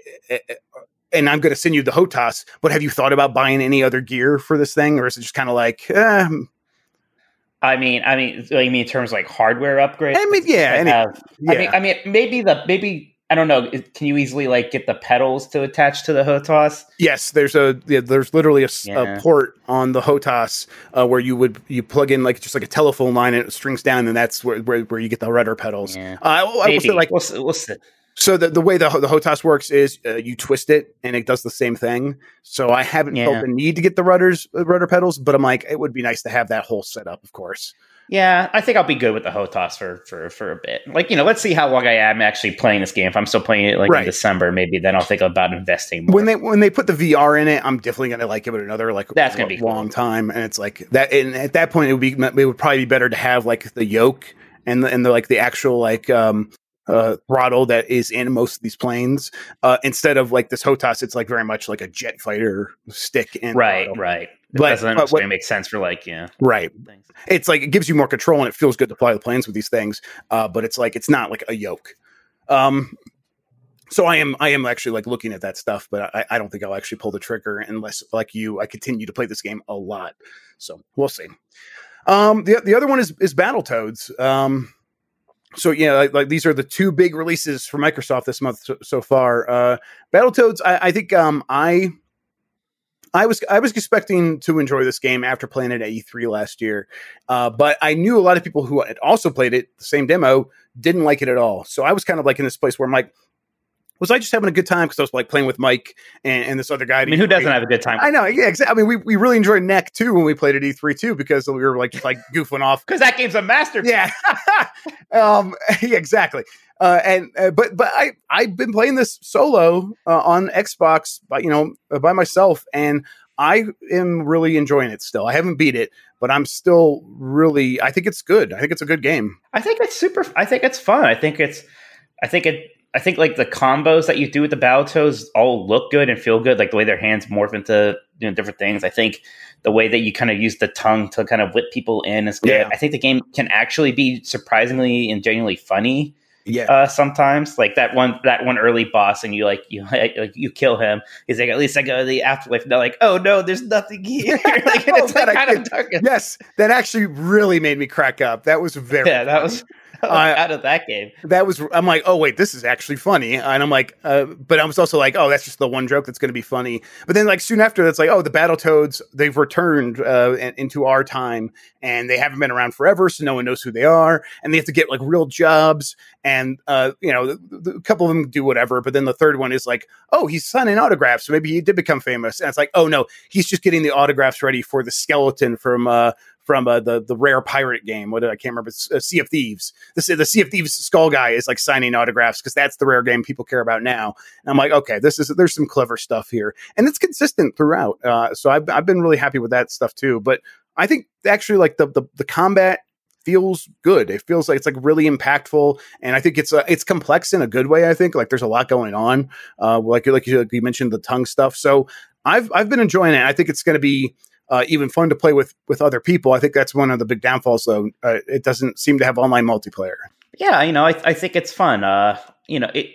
Speaker 1: and I'm going to send you the H O T A S. But have you thought about buying any other gear for this thing, or is it just kind of like? Eh,
Speaker 2: I mean, I mean, I mean in terms of like hardware upgrades.
Speaker 1: I mean, yeah,
Speaker 2: I
Speaker 1: any-
Speaker 2: have-
Speaker 1: yeah.
Speaker 2: I mean, I mean, maybe the maybe I don't know. is- Can you easily like get the pedals to attach to the H O T A S?
Speaker 1: Yes, there's a yeah, there's literally a, s- a
Speaker 2: Yeah.
Speaker 1: port on the H O T A S uh, where you would you plug in like just like a telephone line and it strings down, and that's where where, where you get the rudder pedals.
Speaker 2: Yeah.
Speaker 1: Uh, I, will- I will
Speaker 2: Maybe
Speaker 1: say like
Speaker 2: we'll, see- we'll see.
Speaker 1: so the, the way the, the H O T A S works is uh, you twist it and it does the same thing. So I haven't
Speaker 2: Yeah.
Speaker 1: felt the need to get the rudders uh, rudder pedals, but I'm like it would be nice to have that whole setup, of course.
Speaker 2: Yeah, I think I'll be good with the H O T A S for, for, for a bit. Like, you know, let's see how long I am actually playing this game. If I'm still playing it like
Speaker 1: Right.
Speaker 2: in December, maybe then I'll think about investing more.
Speaker 1: When they when they put the V R in it, I'm definitely gonna like give it another like
Speaker 2: That's gonna be cool.
Speaker 1: long time. And it's like that. And at that point, it would be it would probably be better to have like the yoke and the, and the like the actual like um uh throttle that is in most of these planes uh instead of like this H O T A S. It's like very much like a jet fighter stick and
Speaker 2: right,
Speaker 1: throttle.
Speaker 2: right. It
Speaker 1: But-
Speaker 2: doesn't
Speaker 1: but what-
Speaker 2: make sense for like, yeah.
Speaker 1: Right.
Speaker 2: Things.
Speaker 1: It's like it gives you more control and it feels good to fly the planes with these things. Uh, but it's like it's not like a yoke. Um, so I am I am actually like looking at that stuff, but I, I don't think I'll actually pull the trigger unless like you I continue to play this game a lot. So we'll see. Um, the the other one is is Battletoads. Um, so yeah, like, like these are the two big releases for Microsoft this month so, so far. Uh, Battletoads, I, I think um, I. I was I was expecting to enjoy this game after playing it at E three last year, uh, but I knew a lot of people who had also played it, the same demo, didn't like it at all. So I was kind of like in this place where I'm like, was I just having a good time because I was like playing with Mike and, and this other guy?
Speaker 2: I mean, who doesn't have a good time?
Speaker 1: I know, yeah, exactly. I mean, we, we really enjoyed N E C too when we played at E three too because we were like just like goofing off.
Speaker 2: Because that game's a masterpiece.
Speaker 1: Yeah, um, yeah, exactly. Uh, and uh, but but I I've been playing this solo uh, on Xbox, by, you know, uh, by myself, and I am really enjoying it. Still, I haven't beat it, but I'm still really. I think it's good. I think it's a good game.
Speaker 2: I think it's super. I think it's fun. I think it's. I think it. I think like the combos that you do with the Battletoads all look good and feel good. Like the way their hands morph into you know different things. I think the way that you kind of use the tongue to kind of whip people in is good.
Speaker 1: Yeah.
Speaker 2: I think the game can actually be surprisingly and genuinely funny.
Speaker 1: Yeah,
Speaker 2: Uh, sometimes like that one that one early boss and you like you like you kill him. He's like, at least I go to the afterlife. And they're like, oh no, there's nothing here. Like, and
Speaker 1: Oh,
Speaker 2: it's
Speaker 1: God,
Speaker 2: like
Speaker 1: I
Speaker 2: kind of
Speaker 1: did.
Speaker 2: dark.
Speaker 1: yes, that actually really made me crack up. That was very
Speaker 2: Yeah, that was
Speaker 1: uh,
Speaker 2: out of that game.
Speaker 1: That was, I'm like, oh wait, this is actually funny. And I'm like, uh, but I was also like, oh, that's just the one joke that's going to be funny. But then like soon after, it's like, oh, the Battletoads, they've returned uh, into our time and they haven't been around forever. So no one knows who they are. And they have to get like real jobs. And, uh, you know, the, the, a couple of them do whatever. But then the third one is like, oh, he's signing autographs. So maybe he did become famous. And it's like, oh no, he's just getting the autographs ready for the skeleton from, uh, from uh, the the rare pirate game. What did I can't remember? It's, uh, Sea of Thieves. The, the Sea of Thieves skull guy is like signing autographs because that's the rare game people care about now. And I'm like, okay, this is there's some clever stuff here, and it's consistent throughout. Uh, so I've I've been really happy with that stuff too. But I think actually like the the, the combat feels good. It feels like it's like really impactful, and I think it's uh, it's complex in a good way. I think like there's a lot going on. Uh, like like you, like you mentioned the tongue stuff. So I've I've been enjoying it. I think it's going to be. Uh, even fun to play with with other people. I think that's one of the big downfalls, though. Uh, it doesn't seem to have online multiplayer.
Speaker 2: Yeah, you know, I, I think it's fun. Uh, you know, it.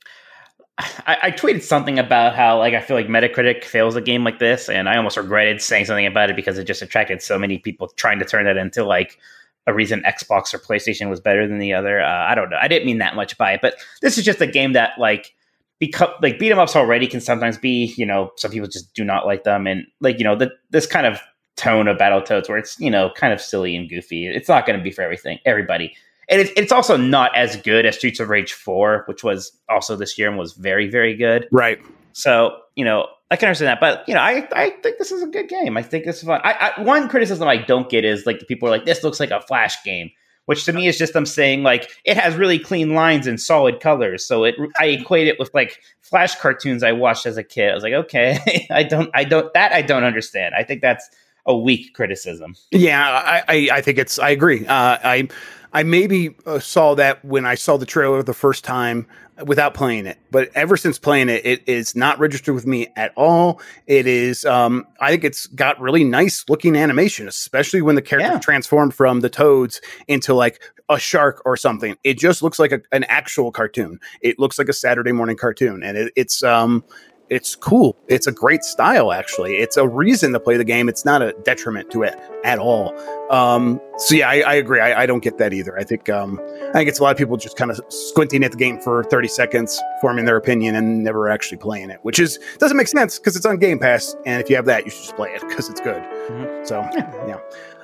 Speaker 2: I, I tweeted something about how, like, I feel like Metacritic fails a game like this, and I almost regretted saying something about it because it just attracted so many people trying to turn that into, like, a reason Xbox or PlayStation was better than the other. Uh, I don't know. I didn't mean that much by it, but this is just a game that, like, Because like beat 'em ups already can sometimes be, you know, some people just do not like them, and like you know the, this kind of tone of Battletoads where it's you know kind of silly and goofy. It's not going to be for everything, everybody, and it's it's also not as good as Streets of Rage four, which was also this year and was very very good.
Speaker 1: Right.
Speaker 2: So you know I can understand that, but you know I I think this is a good game. I think this is fun. I, I one criticism I don't get is like the people are like this looks like a Flash game. Which to me is just them saying like it has really clean lines and solid colors. So it I equate it with like Flash cartoons I watched as a kid. I was like, okay, I don't, I don't, that I don't understand. I think that's a weak criticism.
Speaker 1: Yeah, I, I, I think it's. I agree. Uh, I, I maybe uh, saw that when I saw the trailer the first time without playing it, but ever since playing it, it is not registered with me at all. It is. Um, I think it's got really nice looking animation, especially when the character yeah. transformed from the toads into like a shark or something. It just looks like a, an actual cartoon. It looks like a Saturday morning cartoon, and it, it's. Um, It's cool. It's a great style, actually. It's a reason to play the game. It's not a detriment to it at all. Um, so yeah, I, I agree. I, I don't get that either. I think um, I think it's a lot of people just kind of squinting at the game for thirty seconds, forming their opinion, and never actually playing it, which is doesn't make sense because it's on Game Pass, and if you have that, you should just play it because it's good. Mm-hmm. So yeah.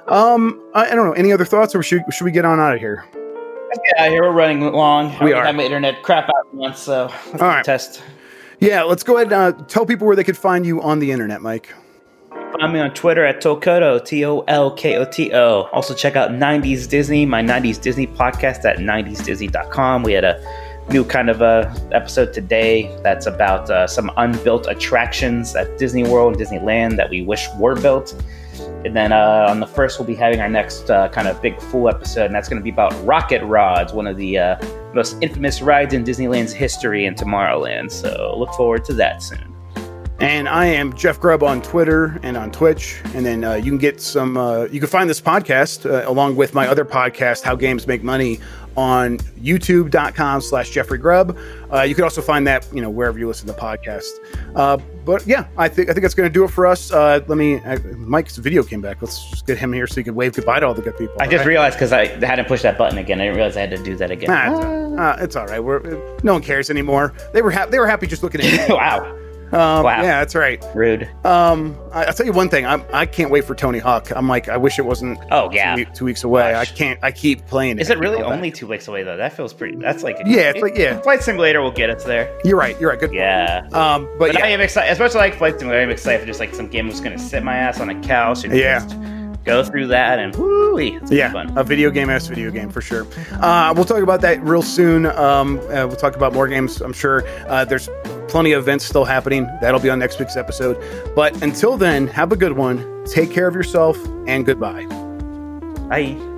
Speaker 1: Um, I, I don't know. Any other thoughts, or should should we get on out of here?
Speaker 2: Yeah, here we're running long.
Speaker 1: We are.
Speaker 2: I had my internet crap out once, so let's
Speaker 1: all right.
Speaker 2: test.
Speaker 1: Yeah, let's go ahead and uh, tell people where they could find you on the internet, Mike.
Speaker 2: Find me on Twitter at Tokoto, T O L K O T O. Also check out nineties Disney, my nineties Disney podcast at nineties disney dot com. We had a new kind of a episode today that's about uh, some unbuilt attractions at Disney World and Disneyland that we wish were built. And then uh, on the first, we'll be having our next uh, kind of big full episode, and that's going to be about Rocket Rods, one of the uh, most infamous rides in Disneyland's history in Tomorrowland. So look forward to that soon.
Speaker 1: And I am Jeff Grubb on Twitter and on Twitch. And then uh, you can get some, uh, you can find this podcast uh, along with my other podcast, How Games Make Money, on youtube.com slash Jeffrey Grubb. Uh, you can also find that, you know, wherever you listen to podcasts. Uh, but yeah, I think I think that's going to do it for us. Uh, let me, uh, Mike's video came back. Let's just get him here so he can wave goodbye to all the good people.
Speaker 2: I just right? realized because I hadn't pushed that button again. I didn't realize I had to do that again.
Speaker 1: Nah, it's, uh, it's all right. We're, no one cares anymore. They were ha- they were happy just looking at me.
Speaker 2: Wow.
Speaker 1: Um,
Speaker 2: wow.
Speaker 1: Yeah, that's right.
Speaker 2: Rude.
Speaker 1: Um, I, I'll tell you one thing. I'm, I can't wait for Tony Hawk. I'm like, I wish it wasn't.
Speaker 2: Oh yeah,
Speaker 1: two, two weeks away.
Speaker 2: Gosh.
Speaker 1: I can't. I keep playing it.
Speaker 2: Is it really only two weeks away though? That feels pretty. That's like
Speaker 1: yeah, it's like yeah.
Speaker 2: Flight Simulator will get us there.
Speaker 1: You're right. You're right. Good.
Speaker 2: Yeah.
Speaker 1: Um, but,
Speaker 2: but
Speaker 1: yeah.
Speaker 2: I am excited. As much as I like Flight Simulator, I'm excited for just like some game that's going to sit my ass on a couch and
Speaker 1: yeah.
Speaker 2: just go through that and whoo-wee. It's
Speaker 1: yeah,
Speaker 2: fun.
Speaker 1: A video game as video game for sure. Uh, we'll talk about that real soon. Um, uh, we'll talk about more games. I'm sure uh, there's plenty of events still happening. That'll be on next week's episode. But until then, have a good one. Take care of yourself and goodbye.
Speaker 2: Bye.